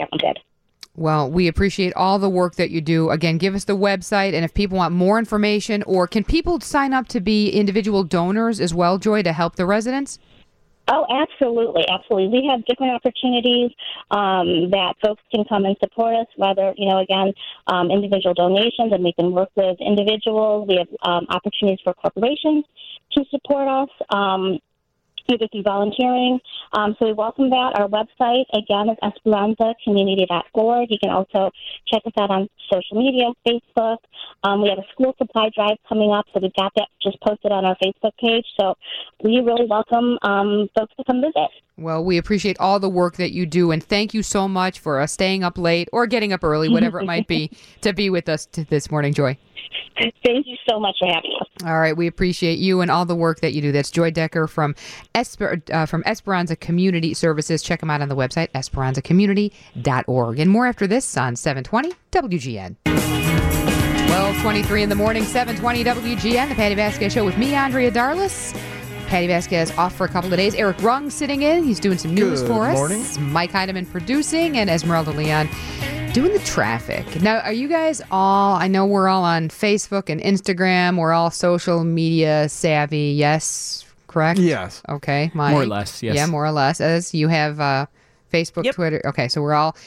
Well, we appreciate all the work that you do. Again, give us the website, and if people want more information, or can people sign up to be individual donors as well, Joy, to help the residents? Oh, absolutely. We have different opportunities that folks can come and support us, whether, individual donations, and we can work with individuals. We have opportunities for corporations to support us, either through volunteering. So we welcome that. Our website, again, is esperanzacommunity.org. You can also check us out on social media, Facebook. We have a school supply drive coming up, so we've got that just posted on our Facebook page. So we really welcome folks to come visit. Well, we appreciate all the work that you do, and thank you so much for staying up late or getting up early, whatever it might be, to be with us this morning, Joy. Thank you so much for having us. All right, we appreciate you and all the work that you do. That's Joy Decker from Esperanza Community Services. Check them out on the website, esperanzacommunity.org. And more after this on 720 WGN. 12:23 in the morning, 720 WGN, the Patty Vasquez Show with me, Andrea Darlis. Patty Vasquez off for a couple of days. Eric Rung sitting in. He's doing some news for us. Morning. Mike Heidemann producing, and Esmeralda Leon doing the traffic. Now, are you guys all, I know we're all on Facebook and Instagram. We're all social media savvy. Yes, correct? Yes. Okay. Mike. More or less, yes. Yeah, more or less. As you have Facebook, Yep. Twitter. Okay, so we're all.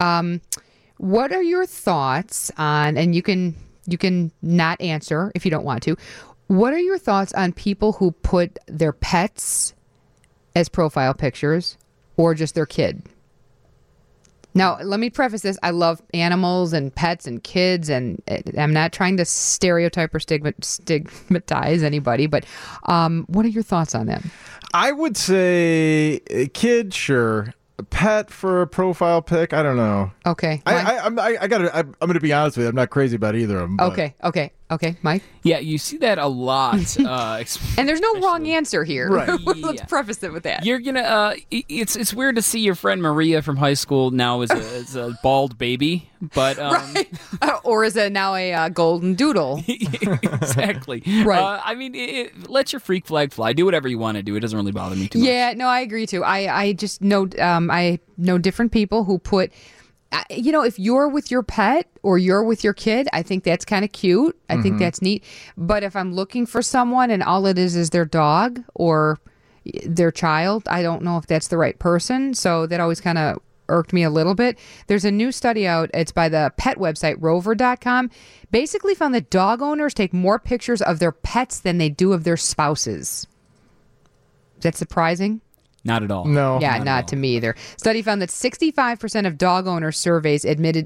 What are your thoughts on, and you can not answer if you don't want to, what are your thoughts on people who put their pets as profile pictures or just their kid? Now, let me preface this. I love animals and pets and kids, and I'm not trying to stereotype or stigmatize anybody, but what are your thoughts on that? I would say a kid, sure. A pet for a profile pic, I don't know. Okay. I'm going to be honest with you. I'm not crazy about either of them. Okay, Mike. Yeah, you see that a lot. And there's no wrong answer here. Right. Let's preface it with that. You're gonna. It's weird to see your friend Maria from high school now as a bald baby, but Right. Or is it now a golden doodle? exactly. Right. I mean, let your freak flag fly. Do whatever you want to do. It doesn't really bother me too much. Yeah, no, I agree too. I just know I know different people who put, if you're with your pet or you're with your kid, I think that's kind of cute. I think that's neat. But if I'm looking for someone and all it is their dog or their child, I don't know if that's the right person. So that always kind of irked me a little bit. There's a new study out. It's by the pet website, rover.com. Basically found that dog owners take more pictures of their pets than they do of their spouses. Is that surprising? Not at all. No. Yeah, not to me either. Study found that 65% of dog owners surveyed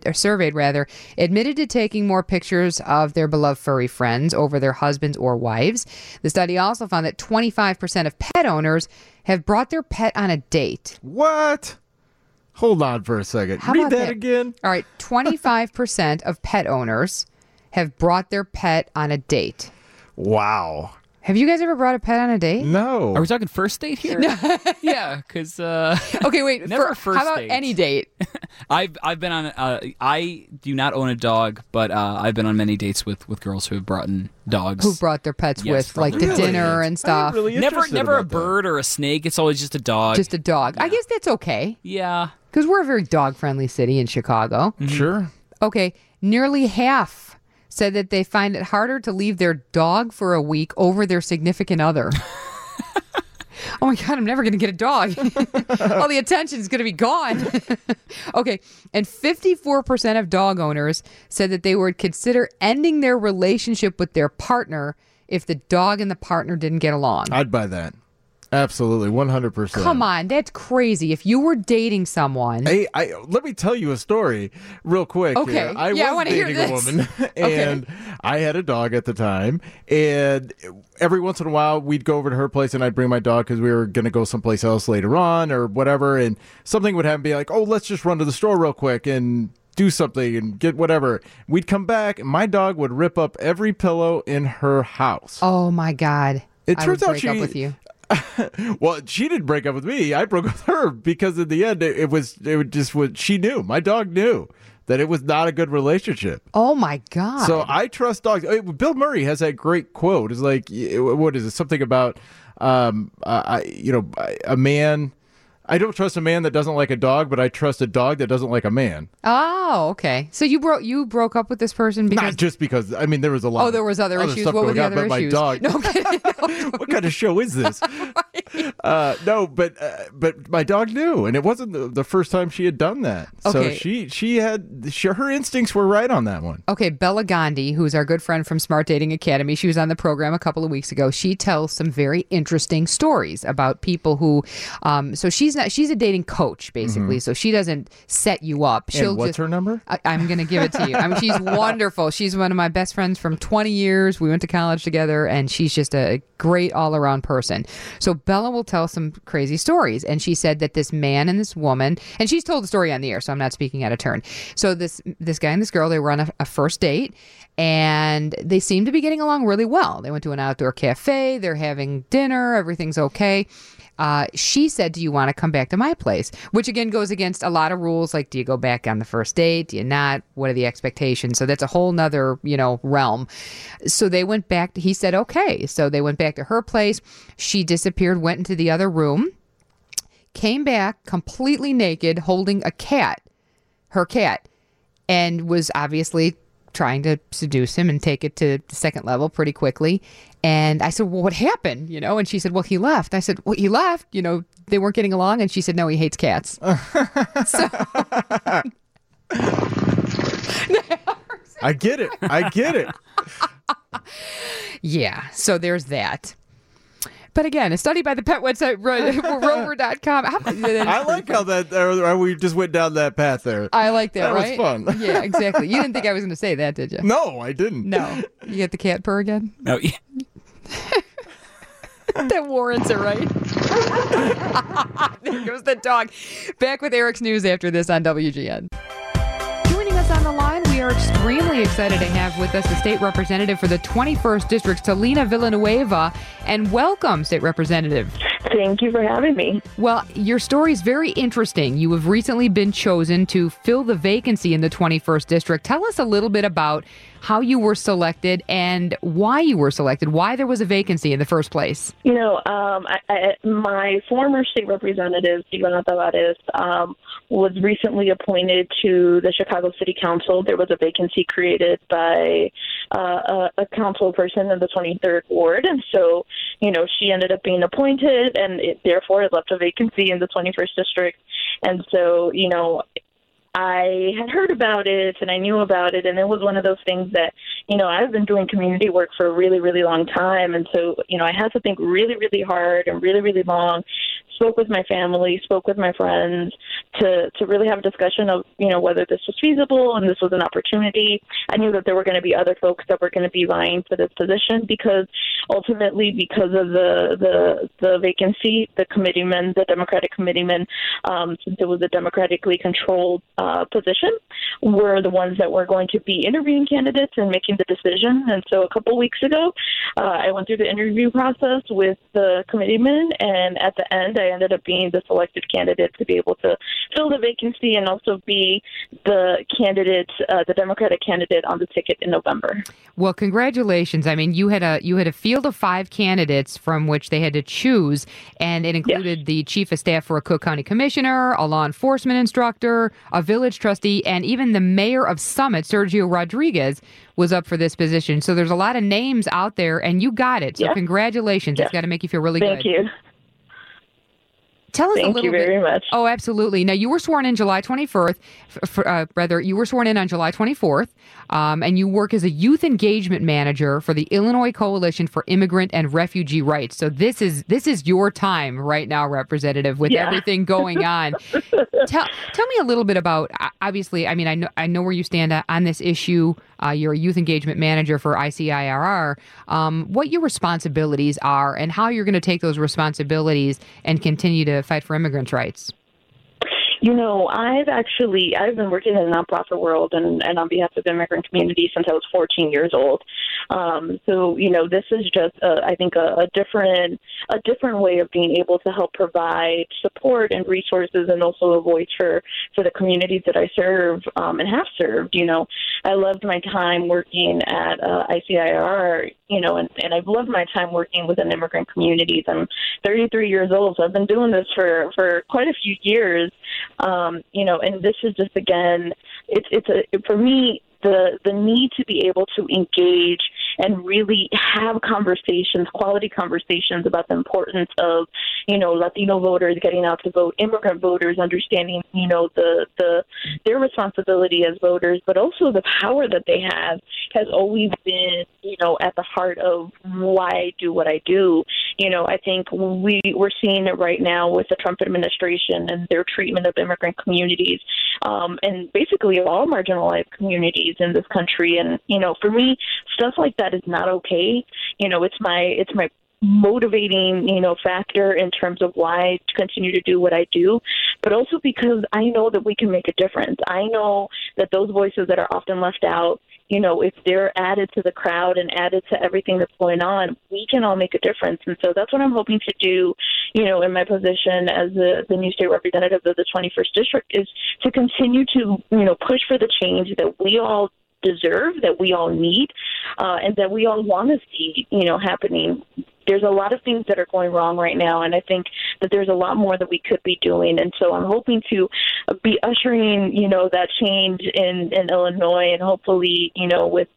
to taking more pictures of their beloved furry friends over their husbands or wives. The study also found that 25% of pet owners have brought their pet on a date. What? Hold on for a second. How Read about that again. All right, 25% of pet owners have brought their pet on a date. Wow. Have you guys ever brought a pet on a date? No. Are we talking first date here? Yeah, because Okay, wait. Never first how about date. any date? I've been on. I do not own a dog, but I've been on many dates with girls who have brought in dogs. Who brought their pets Yes, with, brought like, their to pets. dinner and stuff? I'm really interested Never a about that. bird or a snake. It's always just a dog. Just a dog. I guess that's okay. Yeah. Because we're a very dog-friendly city in Chicago. Sure. Okay, nearly half said that they find it harder to leave their dog for a week over their significant other. Oh my God, I'm never going to get a dog. All the attention is going to be gone. Okay, and 54% of dog owners said that they would consider ending their relationship with their partner if the dog and the partner didn't get along. I'd buy that. Absolutely. 100%. Come on, that's crazy. If you were dating someone... Hey, let me tell you a story real quick. Okay. Here. I Yeah, I was wanna hear dating a this. woman, and I had a dog at the time. And every once in a while, we'd go over to her place, and I'd bring my dog because we were going to go someplace else later on or whatever. And something would happen, be like, oh, let's just run to the store real quick and do something and get whatever. We'd come back, and my dog would rip up every pillow in her house. Oh my God. It I turns would out break up with you. Well, she didn't break up with me. I broke up with her because in the end, it was just what she knew. My dog knew that it was not a good relationship. Oh my God. So I trust dogs. Bill Murray has that great quote. It's like, what is it? Something about, a man. I don't trust a man that doesn't like a dog, but I trust a dog that doesn't like a man. Oh, okay. So you broke up with this person because... Not just because. I mean, there was a lot. Oh, there was other issues. Stuff What were going the on, other but issues? My dog. No, I'm kidding. What kind of show is this? No, but my dog knew, and it wasn't the first time she had done that. Okay. So her instincts were right on that one. Okay, Bella Gandhi, who's our good friend from Smart Dating Academy, she was on the program a couple of weeks ago. She tells some very interesting stories about people who, so she's a dating coach basically, so she doesn't set you up. And what's her number? I'm going to give it to you. I mean, she's wonderful. She's one of my best friends from 20 years. We went to college together, and she's just a great all-around person. So Bella will tell some crazy stories, and she said that this man and this woman, and she's told the story on the air, so I'm not speaking out of turn. So this guy and this girl, they were on a first date, and they seemed to be getting along really well. They went to an outdoor cafe. They're having dinner. Everything's okay. She said, do you want to come back to my place? Which again goes against a lot of rules. Like, do you go back on the first date? Do you not? What are the expectations? So that's a whole nother, realm. So they went back he said, okay. So they went back to her place. She disappeared, went into the other room, came back completely naked, holding her cat, and was obviously trying to seduce him and take it to the second level pretty quickly. And I said, well, what happened? And she said, well, he left. I said, well, he left? They weren't getting along? And she said, no, he hates cats. I get it. Yeah. So there's that. But again, a study by the pet website, rover.com. I like how we just went down that path there. I like that, right? That was fun. Yeah, exactly. You didn't think I was going to say that, did you? No, I didn't. No. You get the cat purr again? No, yeah. That warrants it, right? There goes the dog. Back with Eric's News after this on WGN. Joining us on the line, we are extremely excited to have with us the state representative for the 21st District, Celina Villanueva. And welcome, State Representative. Thank you for having me. Well, your story is very interesting. You have recently been chosen to fill the vacancy in the 21st District. Tell us a little bit about how you were selected and why you were selected, why there was a vacancy in the first place. You know, my former state representative, Ivana Tavares, was recently appointed to the Chicago City Council. There was a vacancy created by a council person in the 23rd Ward. And so, you know, she ended up being appointed, and therefore it left a vacancy in the 21st District. And so, you know, I had heard about it and I knew about it, and it was one of those things that, you know, I've been doing community work for a really, really long time. And so, you know, I had to think really, really hard and really, really long, spoke with my family, spoke with my friends to really have a discussion of, you know, whether this was feasible and this was an opportunity. I knew that there were going to be other folks that were going to be vying for this position because ultimately, because of the vacancy, the committeemen, the Democratic committeemen, since it was a democratically controlled position, were the ones that were going to be interviewing candidates and making the decision. And so a couple weeks ago, I went through the interview process with the committeemen, and at the end, I ended up being the selected candidate to be able to fill the vacancy and also be the candidate, the Democratic candidate on the ticket in November. Well, congratulations. I mean, you had a field of 5 candidates from which they had to choose, and it included the chief of staff for a Cook County commissioner, a law enforcement instructor, a village trustee, and even the mayor of Summit, Sergio Rodriguez, was up for this position. So there's a lot of names out there, and you got it. So congratulations. It's got to make you feel really good. Thank you. Tell us a little bit. Thank you very much. Oh, absolutely. Now, you were sworn in July 24th. You were sworn in on July 24th, and you work as a youth engagement manager for the Illinois Coalition for Immigrant and Refugee Rights. So this is your time right now, Representative, with everything going on. Tell me a little bit about. Obviously, I mean, I know where you stand on this issue. You're a youth engagement manager for ICIRR. What your responsibilities are and how you're going to take those responsibilities and continue to fight for immigrants' rights. You know, I've been working in the nonprofit world and on behalf of the immigrant community since I was 14 years old. So, you know, this is just, I think, a different way of being able to help provide support and resources and also a voice for the communities that I serve and have served. You know, I loved my time working at ICIRR, you know, and I've loved my time working within immigrant communities. I'm 33 years old, so I've been doing this for quite a few years. You know, and this is just, again, for me, the need to be able to engage and really have conversations, quality conversations about the importance of, you know, Latino voters getting out to vote, immigrant voters understanding, you know, their responsibility as voters, but also the power that they have has always been, you know, at the heart of why I do what I do. You know, I think we're seeing it right now with the Trump administration and their treatment of immigrant communities, and basically of all marginalized communities in this country. And, you know, for me, stuff like that is not okay. You know, it's my motivating, you know, factor in terms of why to continue to do what I do, but also because I know that we can make a difference. I know that those voices that are often left out, you know, if they're added to the crowd and added to everything that's going on, we can all make a difference. And so that's what I'm hoping to do, you know, in my position as the new state representative of the 21st District, is to continue to, you know, push for the change that we all deserve, that we all need, and that we all want to see, you know, happening. There's a lot of things that are going wrong right now, and I think that there's a lot more that we could be doing. And so I'm hoping to be ushering, you know, that change in Illinois, and hopefully, you know, with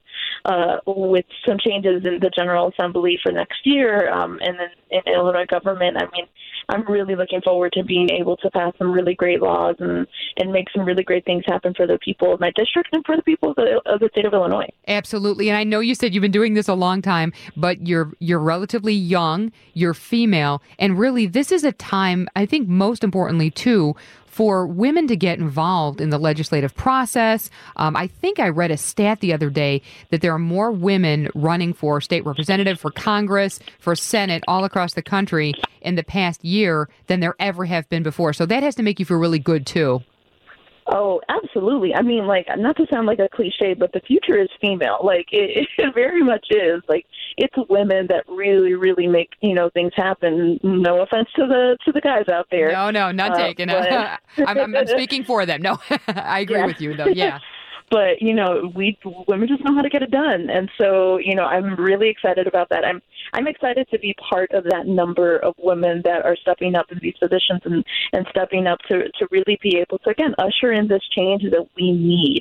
some changes in the General Assembly for next year, and then in Illinois government. I mean, I'm really looking forward to being able to pass some really great laws and make some really great things happen for the people of my district and for the people of the state of Illinois. Absolutely. And I know you said you've been doing this a long time, but you're relatively young, you're female, and really this is a time, I think most importantly too, for women to get involved in the legislative process. I think I read a stat the other day that there are more women running for state representative, for Congress, for Senate, all across the country in the past year than there ever have been before. So that has to make you feel really good, too. Oh, absolutely. I mean, like, not to sound like a cliche, but the future is female. Like, it very much is. Like, it's women that really, really make, things happen. No offense to the guys out there. No, none taken. But... I'm speaking for them. No, I agree with you, though. Yeah. But, women just know how to get it done. And so, I'm really excited about that. I'm excited to be part of that number of women that are stepping up in these positions and stepping up to really be able to, again, usher in this change that we need.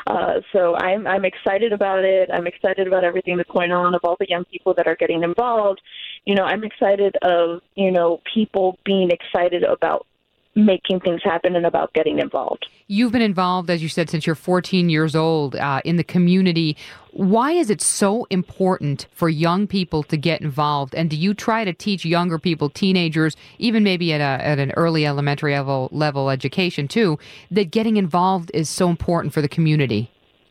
So I'm excited about it. I'm excited about everything that's going on, of all the young people that are getting involved. I'm excited of, people being excited about making things happen and about getting involved. You've been involved, as you said, since you're 14 years old in the community. Why is it so important for young people to get involved? And do you try to teach younger people, teenagers, even maybe at an early elementary level education too, that getting involved is so important for the community?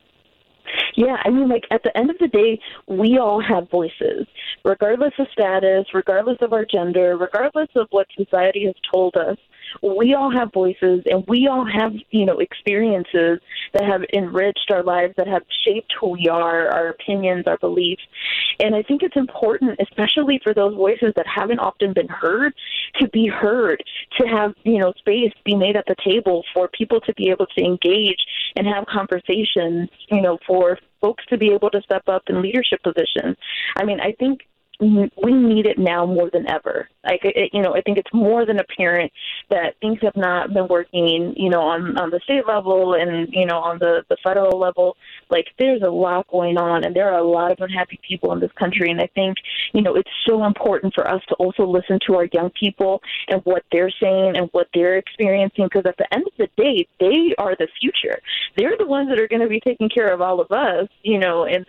Yeah, I mean, like, at the end of the day, we all have voices, regardless of status, regardless of our gender, regardless of what society has told us. We all have voices, and we all have, experiences that have enriched our lives, that have shaped who we are, our opinions, our beliefs. And I think it's important, especially for those voices that haven't often been heard, to be heard, to have, space be made at the table for people to be able to engage and have conversations, for folks to be able to step up in leadership positions. I mean, I think we need it now more than ever. I think it's more than apparent that things have not been working, on the state level and, on the federal level. Like, there's a lot going on, and there are a lot of unhappy people in this country. And I think, it's so important for us to also listen to our young people and what they're saying and what they're experiencing, because at the end of the day, they are the future. They're the ones that are going to be taking care of all of us, and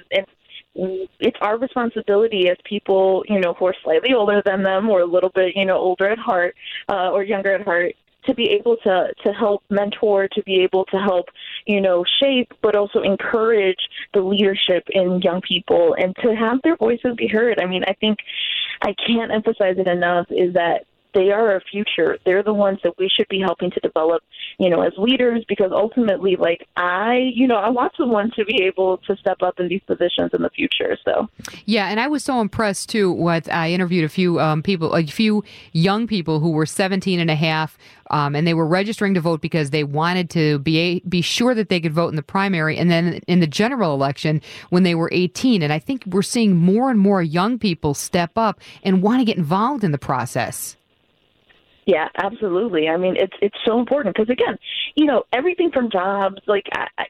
it's our responsibility as people, who are slightly older than them or a little bit, older at heart or younger at heart, to be able to help mentor, to be able to help, shape, but also encourage the leadership in young people and to have their voices be heard. I mean, I think I can't emphasize it enough is that they are our future. They're the ones that we should be helping to develop, as leaders, because ultimately, like, I want someone to be able to step up in these positions in the future. So, yeah, and I was so impressed too. I interviewed a few a few young people who were 17 and a half, and they were registering to vote because they wanted to be sure that they could vote in the primary and then in the general election when they were 18. And I think we're seeing more and more young people step up and want to get involved in the process. Yeah, absolutely. I mean, it's so important because, again, everything from jobs, like,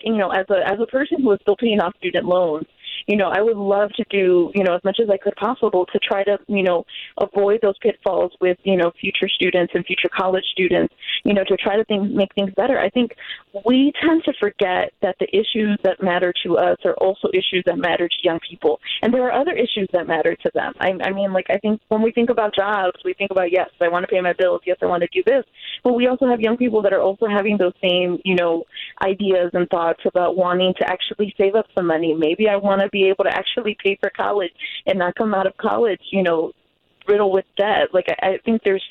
as a person who is still paying off student loans, I would love to do, as much as I could possible to try to, avoid those pitfalls with, future students and future college students, to try to make things better. I think we tend to forget that the issues that matter to us are also issues that matter to young people. And there are other issues that matter to them. I think when we think about jobs, we think about, yes, I want to pay my bills. Yes, I want to do this. But we also have young people that are also having those same, ideas and thoughts about wanting to actually save up some money. Maybe I want to be able to actually pay for college and not come out of college, riddled with debt. Like, I think there's,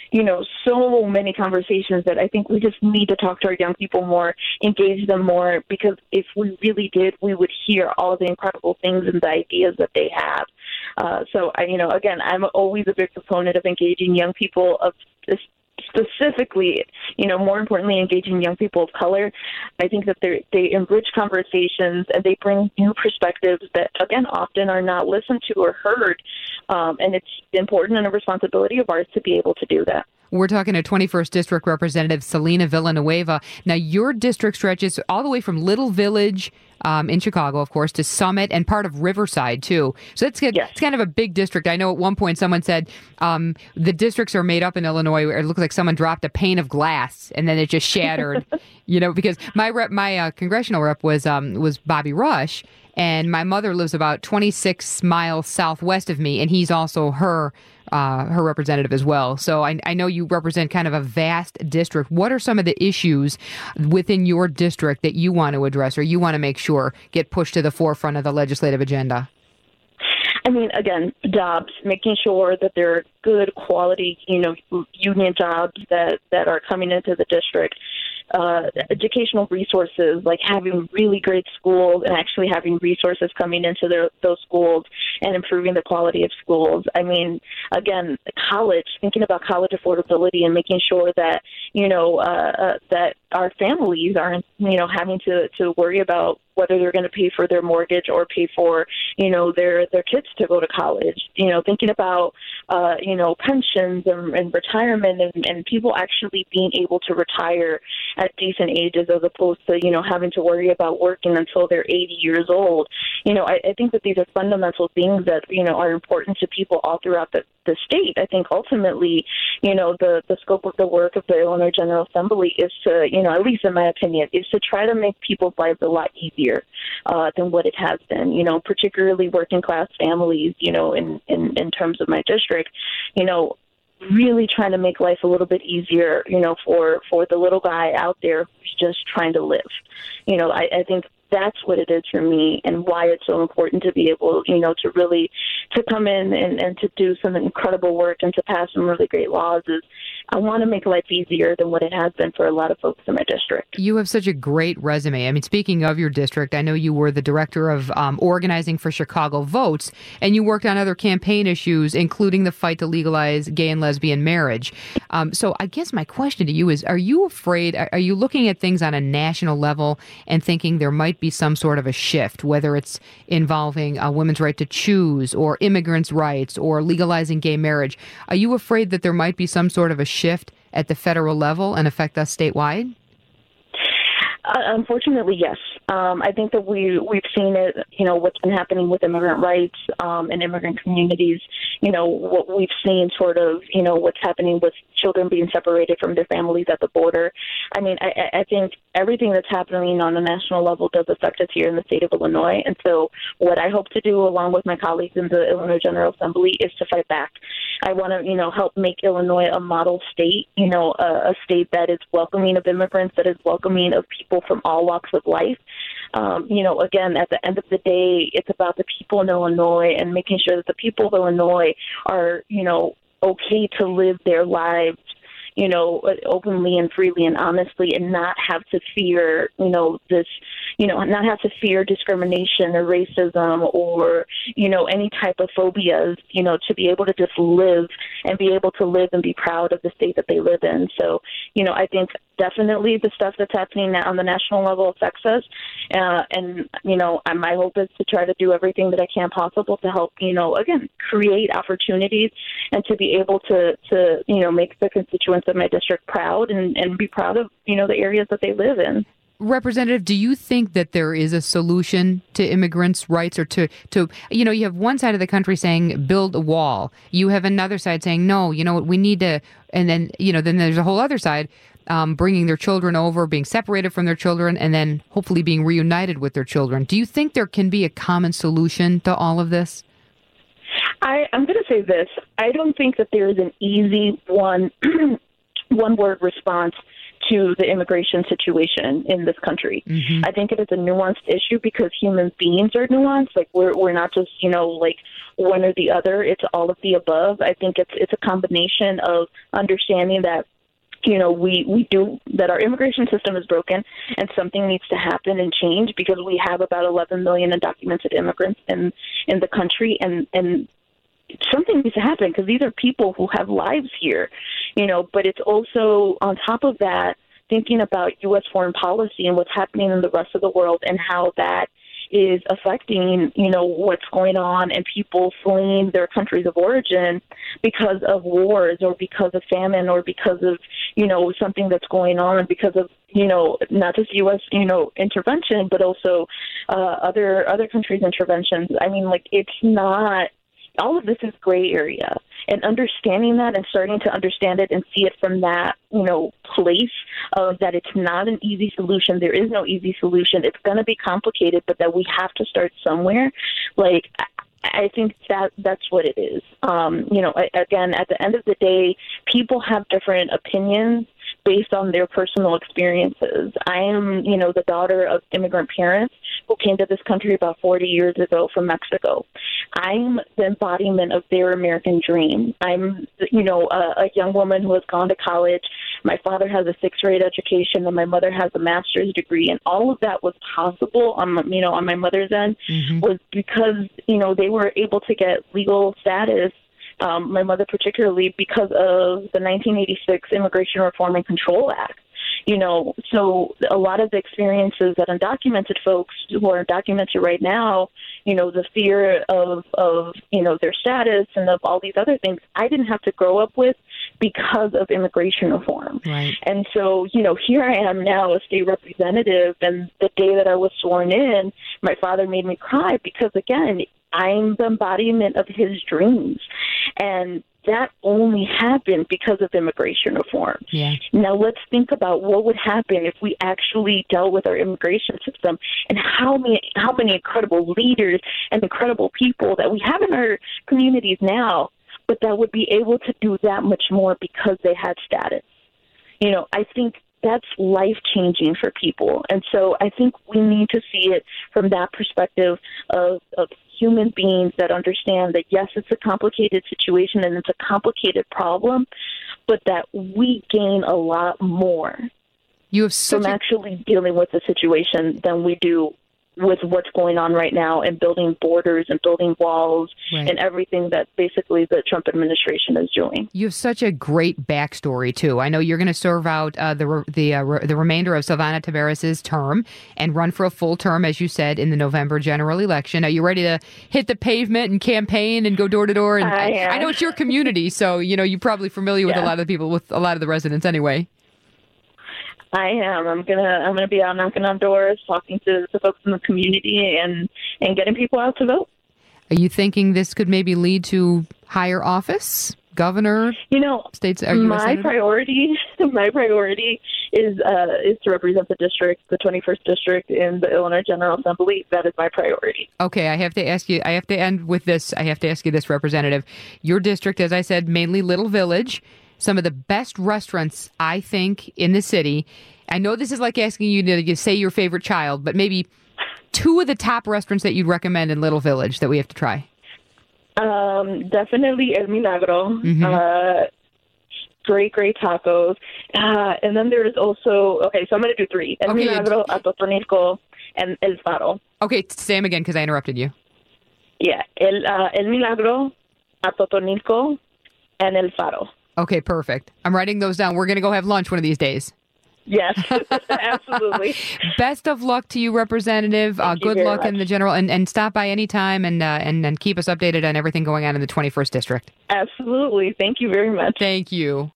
so many conversations that I think we just need to talk to our young people more, engage them more, because if we really did, we would hear all the incredible things and the ideas that they have. So, again, I'm always a big proponent of engaging young people of this. Specifically, more importantly, engaging young people of color. I think that they enrich conversations and they bring new perspectives that, again, often are not listened to or heard. And it's important and a responsibility of ours to be able to do that. We're talking to 21st District Representative Celina Villanueva. Now, your district stretches all the way from Little Village in Chicago, of course, to Summit and part of Riverside, too. So it's kind of a big district. I know at one point someone said the districts are made up in Illinois where it looks like someone dropped a pane of glass and then it just shattered, because my congressional rep was Bobby Rush, and my mother lives about 26 miles southwest of me, and he's also her representative as well. So I know you represent kind of a vast district. What are some of the issues within your district that you want to address or you want to make sure get pushed to the forefront of the legislative agenda? I mean, again, jobs, making sure that there are good quality, union jobs that are coming into the district. Educational resources, like having really great schools and actually having resources coming into those schools and improving the quality of schools. I mean, again, college, thinking about college affordability and making sure that, that our families aren't, having to worry about whether they're going to pay for their mortgage or pay for, their kids to go to college. Thinking about, pensions and retirement and people actually being able to retire at decent ages as opposed to, having to worry about working until they're 80 years old. I think that these are fundamental things that, are important to people all throughout the state. I think ultimately, the scope of the work of the Illinois General Assembly is to, at least in my opinion, is to try to make people's lives a lot easier than what it has been, particularly working class families, in terms of my district, really trying to make life a little bit easier, for the little guy out there who's just trying to live. I think that's what it is for me and why it's so important to be able, to really to come in and to do some incredible work and to pass some really great laws is I want to make life easier than what it has been for a lot of folks in my district. You have such a great resume. I mean, speaking of your district, I know you were the director of organizing for Chicago Votes, and you worked on other campaign issues, including the fight to legalize gay and lesbian marriage. So I guess my question to you is, are you afraid, are you looking at things on a national level and thinking there might be some sort of a shift, whether it's involving a women's right to choose or immigrants' rights or legalizing gay marriage? Are you afraid that there might be some sort of a shift at the federal level and affect us statewide? Unfortunately, yes. I think that we've seen it, what's been happening with immigrant rights and immigrant communities, what we've seen sort of, what's happening with children being separated from their families at the border. I mean, I think everything that's happening on a national level does affect us here in the state of Illinois. And so what I hope to do along with my colleagues in the Illinois General Assembly is to fight back. I want to, help make Illinois a model state, a state that is welcoming of immigrants, that is welcoming of people from all walks of life. Again, at the end of the day, it's about the people in Illinois and making sure that the people of Illinois are, okay to live their lives, openly and freely and honestly and not have to fear, not have to fear discrimination or racism or, any type of phobias, to be able to just live and be able to live and be proud of the state that they live in. So, I think definitely the stuff that's happening on the national level affects us. And my hope is to try to do everything that I can possible to help, again, create opportunities and to be able to make the constituents of my district proud and be proud of, the areas that they live in. Representative, do you think that there is a solution to immigrants' rights or to you have one side of the country saying build a wall. You have another side saying, no, we need to, and then, then there's a whole other side bringing their children over, being separated from their children, and then hopefully being reunited with their children. Do you think there can be a common solution to all of this? I'm going to say this. I don't think that there is an easy one-word response to the immigration situation in this country. Mm-hmm. I think it is a nuanced issue because human beings are nuanced. Like we're not just, like one or the other. It's all of the above. I think it's a combination of understanding that we do that our immigration system is broken and something needs to happen and change because we have about 11 million undocumented immigrants in the country and something needs to happen because these are people who have lives here, but it's also on top of that, thinking about U.S. foreign policy and what's happening in the rest of the world and how that is affecting, what's going on and people fleeing their countries of origin because of wars or because of famine or because of, something that's going on because of, not just U.S., intervention, but also other countries' interventions. I mean, it's not, all of this is gray area. And understanding that and starting to understand it and see it from that, place of that it's not an easy solution. There is no easy solution. It's going to be complicated, but that we have to start somewhere. I think that's what it is. Again, at the end of the day, people have different opinions based on their personal experiences. I am, the daughter of immigrant parents who came to this country about 40 years ago from Mexico. I'm the embodiment of their American dream. I'm, a young woman who has gone to college. My father has a sixth-grade education, and my mother has a master's degree. And all of that was possible on my mother's end was because, they were able to get legal status. My mother particularly because of the 1986 Immigration Reform and Control Act. So a lot of the experiences that undocumented folks who are documented right now, the fear of their status and of all these other things, I didn't have to grow up with because of immigration reform. Right. And so, here I am now, a state representative, and the day that I was sworn in, my father made me cry because, again, I'm the embodiment of his dreams. And that only happened because of immigration reform. Yeah. Now let's think about what would happen if we actually dealt with our immigration system and how many incredible leaders and incredible people that we have in our communities now, but that would be able to do that much more because they had status. I think that's life-changing for people. And so I think we need to see it from that perspective of human beings that understand that, yes, it's a complicated situation and it's a complicated problem, but that we gain a lot more from actually dealing with the situation than we do with what's going on right now and building borders and building walls and everything that basically the Trump administration is doing. You have such a great backstory, too. I know you're going to serve out the remainder of Silvana Tavares' term and run for a full term, as you said, in the November general election. Are you ready to hit the pavement and campaign and go door to door? And I know it's your community, so you're probably familiar with a lot of the people, with a lot of the residents anyway. I am. I'm gonna be out knocking on doors, talking to the folks in the community, and getting people out to vote. Are you thinking this could maybe lead to higher office, governor? States. My priority is to represent the district, the 21st district in the Illinois General Assembly. That is my priority. Okay, I have to ask you. I have to end with this. I have to ask you this, Representative. Your district, as I said, mainly Little Village. Some of the best restaurants, I think, in the city. I know this is like asking you to say your favorite child, but maybe two of the top restaurants that you'd recommend in Little Village that we have to try. Definitely El Milagro. Great tacos. And then there is also, so I'm going to do three. El Milagro, Atotonilco, and El Faro. Okay, say them again because I interrupted you. Yeah, El Milagro, Atotonilco, and El Faro. Okay, perfect. I'm writing those down. We're going to go have lunch one of these days. Yes, absolutely. Best of luck to you, Representative. Good luck in the general, and stop by anytime and keep us updated on everything going on in the 21st District. Absolutely. Thank you very much. Thank you.